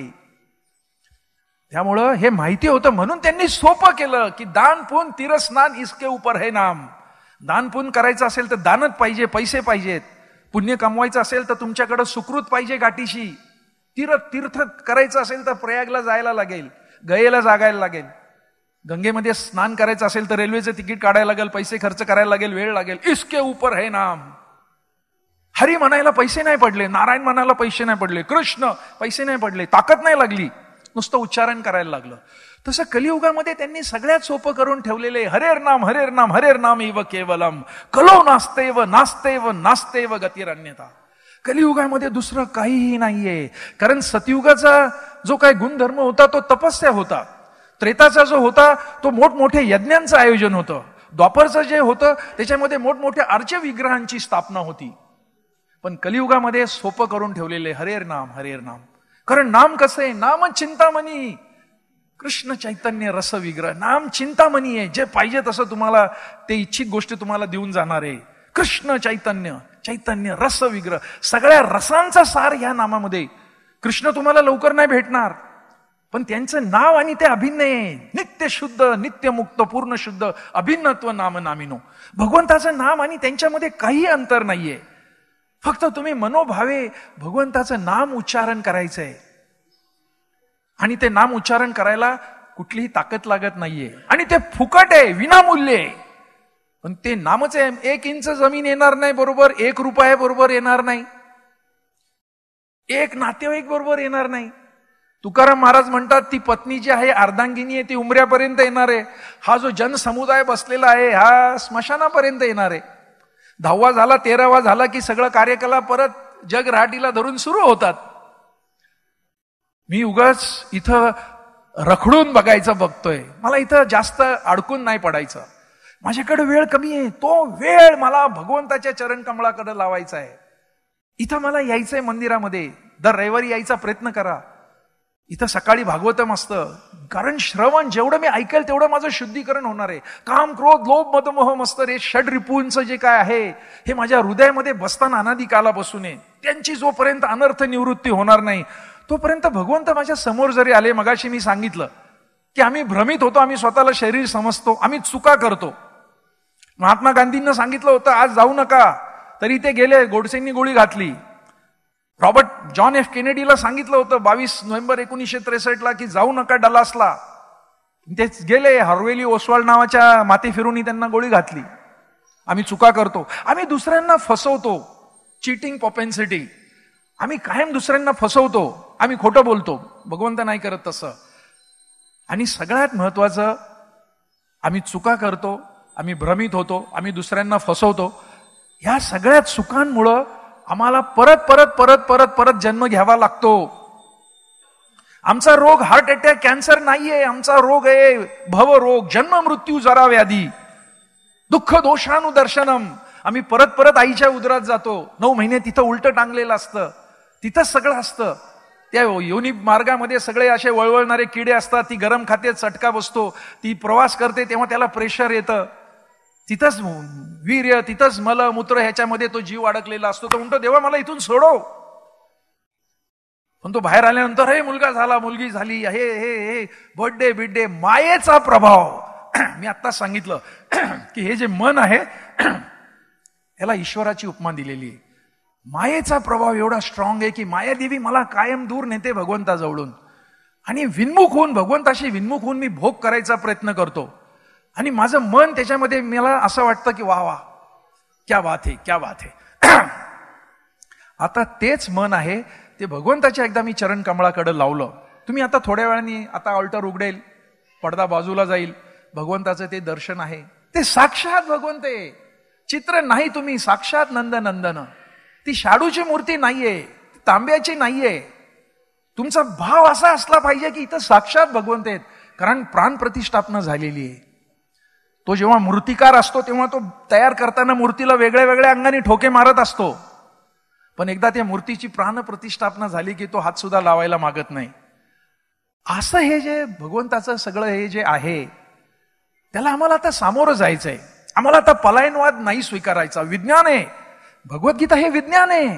त्यामुळं हे माहिती होतं म्हणून त्यांनी सोपं केलं की दान पुण्य तीरस्नान इसके ऊपर है नाम. दान पुण्य करायचं असेल तर दानच पाहिजे, पैसे पाहिजेत. पुण्य कमवायचं असेल तर तुमच्याकडे सुकृत पाहिजे गाठीशी. तीर्थ तीर्थ करायचं असेल तर प्रयागला जायला लागेल, गयेला जागायला लागेल. गंगेमध्ये स्नान करायचं असेल तर रेल्वेचं तिकीट काढायला लागेल, पैसे खर्च करायला लागेल, वेळ लागेल. इसके ऊपर है नाम. हरी म्हणायला पैसे नाही पडले, नारायण म्हणायला पैसे नाही पडले, कृष्ण पैसे नाही पडले, ताकद नाही लागली, नुसतं उच्चारण करायला लागलं. तसं कलियुगामध्ये त्यांनी सगळ्यात सोपं करून ठेवलेले. हरेर नाम हरेर नाम हरेर नाम इव केवलम कलो नास्तेव नास्तेव नास्तेव गतिरन्यता. कलियुगामध्ये दुसरं काहीही नाहीये. कारण सतयुगाचा जो काही गुणधर्म होता तो तपस्या होता. त्रेताचा जो होता तो मोठमोठे यज्ञांचं आयोजन होतं. द्वापरचं जे होतं त्याच्यामध्ये मोठमोठ्या अर्च विग्रहांची स्थापना होती. पण कलियुगामध्ये सोपं करून ठेवलेले हरेर नाम हरेर नाम. कारण नाम कसं आहे, नाम चिंतामणी, कृष्ण चैतन्य रस विग्रह. नाम चिंतामणी आहे, जे पाहिजे तसं तुम्हाला ते इच्छित गोष्टी तुम्हाला देऊन जाणार आहे. कृष्ण चैतन्य चैतन्य रस विग्रह, सगळ्या रसांचा सार ह्या नामामध्ये. कृष्ण तुम्हाला लवकर नाही भेटणार, पण त्यांचं नाव आणि ते अभिन्न आहे. नित्य शुद्ध नित्य मुक्त पूर्ण शुद्ध अभिन्नत्व नाम नामिनो. भगवंताचं नाम आणि त्यांच्यामध्ये काही अंतर नाहीये. फक्त तुम्ही मनोभावे भगवंताचं नाम उच्चारण करायचंय. आणि ते नाम उच्चारण करायला कुठलीही ताकद लागत नाहीये आणि ते फुकट आहे, विनामूल्य आहे. पण ते नामच आहे. एक इंच जमीन येणार नाही बरोबर, एक रुपया बरोबर येणार नाही, एक नातेवाईक बरोबर येणार नाही. तुकाराम महाराज म्हणतात ती पत्नी जी आहे अर्धांगिनी आहे ती उमऱ्यापर्यंत येणार आहे. हा जो जनसमुदाय बसलेला आहे हा स्मशानापर्यंत येणार आहे. दहावा झाला, तेरावा झाला की सगळं कार्यकलाप परत जग राहाटीला धरून सुरू होतात. मी उगाच इथं रखडून बघायचं बघतोय, मला इथं जास्त अडकून नाही पडायचं. माझ्याकडे वेळ कमी आहे, तो वेळ मला भगवंताच्या चरण कमळाकडे लावायचा आहे. इथं मला यायचंय मंदिरामध्ये, दर रविवारी यायचा प्रयत्न करा. इथं सकाळी भागवतम असतं, कारण श्रवण जेवढं मी ऐकेल तेवढं माझं शुद्धीकरण होणार आहे. काम, क्रोध, लोभ, मद, मोह, मत्सर हे षड रिपूंचं जे काय आहे हे माझ्या हृदयामध्ये बसताना अनादी कालापासून आहे. त्यांची जोपर्यंत अनर्थ निवृत्ती होणार नाही तोपर्यंत भगवंत माझ्या समोर जरी आले. मगाशी मी सांगितलं की आम्ही भ्रमित होतो, आम्ही स्वतःला शरीर समजतो, आम्ही चुका करतो. महात्मा गांधींना सांगितलं होतं आज जाऊ नका, तरी ते गेले, गोडसेंनी गोळी घातली. रॉबर्ट जॉन एफ केनेडीला सांगितलं होतं बावीस नोव्हेंबर एकोणीसशे त्रेसष्ट ला की जाऊ नका डलासला, ते गेले. हॉर्वेली ओसवाल्ड नावाच्या माती फिरूनी त्यांना गोळी घातली. आम्ही चुका करतो, आम्ही दुसऱ्यांना फसवतो. चिटिंग पॉपेन्सिटी, आम्ही कायम दुसऱ्यांना फसवतो, आम्ही खोटं बोलतो. भगवंत नाही करत तसं. आणि सगळ्यात महत्वाचं, आम्ही चुका करतो, आम्ही भ्रमित होतो, आम्ही दुसऱ्यांना फसवतो. ह्या सगळ्या चुकांमुळं आम्हाला परत परत परत परत परत जन्म घ्यावा लागतो. आमचा रोग हार्ट अटॅक, कॅन्सर नाहीये, आमचा रोग आहे भवरोग, जन्म मृत्यू जरा व्याधी, दुःख दोषानुदर्शनम. आम्ही परत परत आईच्या उदरात जातो. नऊ महिने तिथं उलट टांगलेलं असतं, तिथंच सगळं असतं. त्या योनी मार्गामध्ये सगळे असे वळवळणारे किडे असतात. ती गरम खाते, चटका बसतो, ती प्रवास करते तेव्हा त्याला प्रेशर येतं. तिथंच वीर्य, तिथंच मल मूत्र, ह्याच्यामध्ये तो जीव अडकलेला असतो. तो म्हणतो देवा मला इथून सोडव. पण तो बाहेर आल्यानंतर हे मुलगा झाला, मुलगी झाली, हे हे हे बर्थडे बिड्डे, मायेचा प्रभाव. मी आत्ताच सांगितलं की हे जे मन आहे याला ईश्वराची उपमा दिलेली आहे. मायेचा प्रभाव एवढा स्ट्रॉंग आहे की मायादेवी मला कायम दूर नेते भगवंताजवळून. आणि विन्मुख होऊन, भगवंताशी विन्मुख होऊन मी भोग करायचा प्रयत्न करतो. आणि माझं मन त्याच्यामध्ये, मला असं वाटतं की वा वा क्या बात आहे, क्या बात आहे. आता तेच मन आहे ते भगवंताच्या एकदा मी चरण कमळाकडे लावलं. तुम्ही आता थोड्या वेळाने, आता ऑल्टर उघडेल, पडदा बाजूला जाईल, भगवंताचं ते दर्शन आहे. ते साक्षात भगवंत आहे, चित्र नाही. तुम्ही साक्षात नंद नंदन. ती शाडूची मूर्ती नाहीये, तांब्याची नाहीये. तुमचा भाव असा असला पाहिजे की इथं साक्षात भगवंत आहेत, कारण प्राण प्रतिष्ठापना झालेली आहे. तो जेव्हा मूर्तिकार असतो तेव्हा तो तयार करताना मूर्तीला वेगळ्या वेगळ्या अंगाने ठोके मारत असतो. पण एकदा त्या मूर्तीची प्राण प्रतिष्ठापना झाली की तो हात सुद्धा लावायला मागत नाही. असं हे जे भगवंताचं सगळं हे जे आहे त्याला आम्हाला आता सामोरं जायचंय. आम्हाला आता पलायनवाद नाही स्वीकारायचा. विज्ञान आहे, भगवद्गीता हे विज्ञान आहे.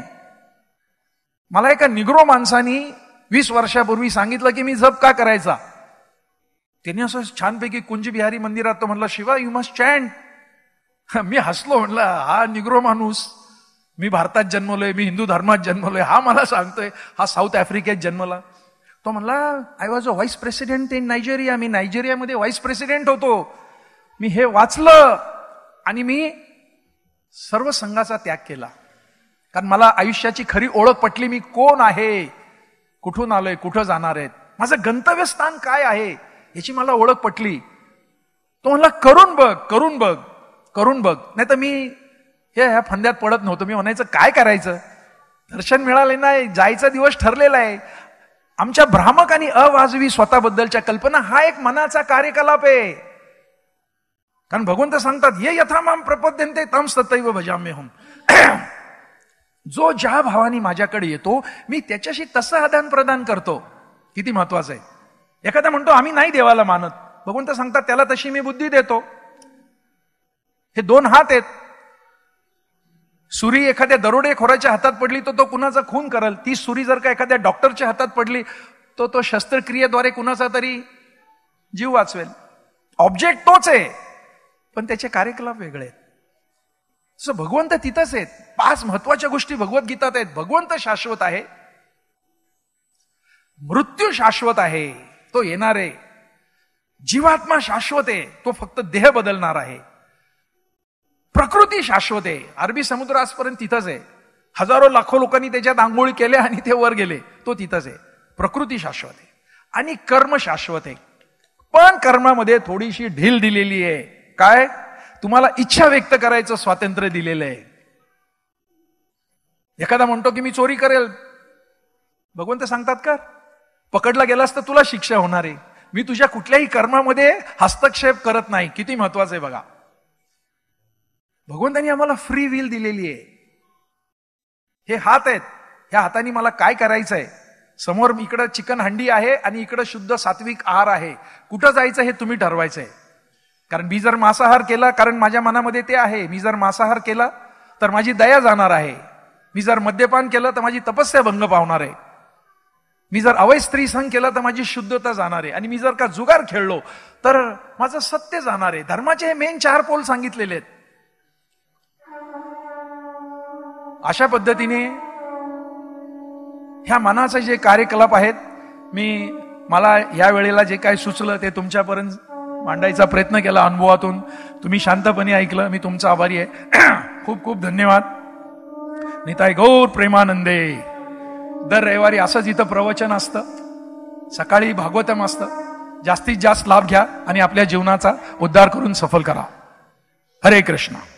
मला एका निग्रो माणसानी वीस वर्षापूर्वी सांगितलं की मी जप का करायचा. त्यांनी असं छानपैकी कुंज बिहारी मंदिरात तो म्हणला शिवा यू मस्ट चॅन्ट. मी हसलो, म्हणलं हा निग्रो माणूस, मी भारतात जन्मलोय, मी हिंदू धर्मात जन्मलोय, हा मला सांगतोय हा साऊथ आफ्रिकेत जन्मला. तो म्हणला I was a vice president in Nigeria. मी नायजेरियामध्ये व्हाईस प्रेसिडेंट होतो. मी हे वाचलं आणि मी सर्व संघाचा त्याग केला, कारण मला आयुष्याची खरी ओळख पटली. मी कोण आहे, कुठून आलोय, कुठं जाणार आहेत, माझं गंतव्यस्थान काय आहे याची मला ओळख पटली. तो म्हणला करून बघ, करून बघ, करून बघ. नाही तर मी हे ह्या फंद्यात पडत नव्हतो. मी म्हणायचं काय करायचं, दर्शन मिळाले नाही, जायचा दिवस ठरलेला आहे. आमच्या भ्रामक आणि अवाजवी स्वतःबद्दलच्या कल्पना हा एक मनाचा कार्यकलाप आहे. कारण भगवंत सांगतात ये यथामाम प्रपद्यन्ते तम तथैव भजाम्यहम्. जो ज्या भावाने माझ्याकडे येतो मी त्याच्याशी तसं आदान प्रदान करतो. किती महत्वाचं आहे. एखादा म्हणतो आम्ही नाही देवाला मानत, भगवंत सांगतात त्याला तशी मी बुद्धी देतो. हे दोन हात आहेत. सुरी एखाद्या दरोडेखोराच्या हातात पडली तर तो कुणाचा खून करल. ती सुरी जर का एखाद्या डॉक्टरच्या हातात पडली तो तो शस्त्रक्रियेद्वारे कुणाचा तरी जीव वाचवेल. ऑब्जेक्ट तोच आहे पण त्याचे कार्यकलाप वेगळे आहेत. तसं भगवंत तिथंच आहेत. पाच महत्वाच्या गोष्टी भगवद्गीतात आहेत. भगवंत शाश्वत आहे, मृत्यू शाश्वत आहे, तो येणार आहे. जीवात्मा शाश्वत आहे, तो फक्त देह बदलणार आहे. प्रकृती शाश्वत आहे, अरबी समुद्र आजपर्यंत तिथंच आहे, हजारो लाखो लोकांनी त्याच्यात आंघोळी केल्या आणि ते वर गेले, तो तिथंच आहे. प्रकृती शाश्वत आहे. आणि कर्म शाश्वत आहे, पण कर्मामध्ये थोडीशी ढील दिलेली आहे. काय? तुम्हाला इच्छा व्यक्त करायचं स्वातंत्र्य दिलेलं आहे. एखादा म्हणतो की मी चोरी करेल, भगवंत सांगतात का पकडला गेलास तर तुला शिक्षा होणार आहे. मी तुझ्या कुठल्याही कर्मामध्ये हस्तक्षेप करत नाही. किती महत्वाचं आहे बघा. भगवंतांनी आम्हाला फ्री विल दिलेली आहे. हे हात आहेत, ह्या हाताने मला काय करायचं आहे. समोर इकडं चिकन हंडी आहे आणि इकडं शुद्ध सात्विक आहार आहे. कुठं जायचं हे तुम्ही ठरवायचं आहे. कारण मी जर मांसाहार केला, कारण माझ्या मनामध्ये ते आहे, मी जर मांसाहार केला तर माझी दया जाणार आहे. मी जर मद्यपान केलं तर माझी तपस्या भंग पावणार आहे. मी जर अवैध स्त्री संग केला तर माझी शुद्धता जाणार आहे. आणि मी जर का जुगार खेळलो तर माझं सत्य जाणार आहे. धर्माचे हे मेन चार पोल सांगितलेले आहेत. अशा पद्धतीने ह्या मनाचे जे कार्यकलाप आहेत, मी मला या वेळेला जे काही सुचलं ते तुमच्यापर्यंत मांडायचा प्रयत्न केला अनुभवातून. तुम्ही शांतपणे ऐकलं, मी तुमचा आभारी आहे. खूप खूप धन्यवाद. निताय गौर प्रेमानंदे. दर रविवारी असंच इथं प्रवचन असतं, सकाळी भागवतम असतं. जास्तीत जास्त लाभ घ्या आणि आपल्या जीवनाचा उद्धार करून सफल करा. हरे कृष्ण.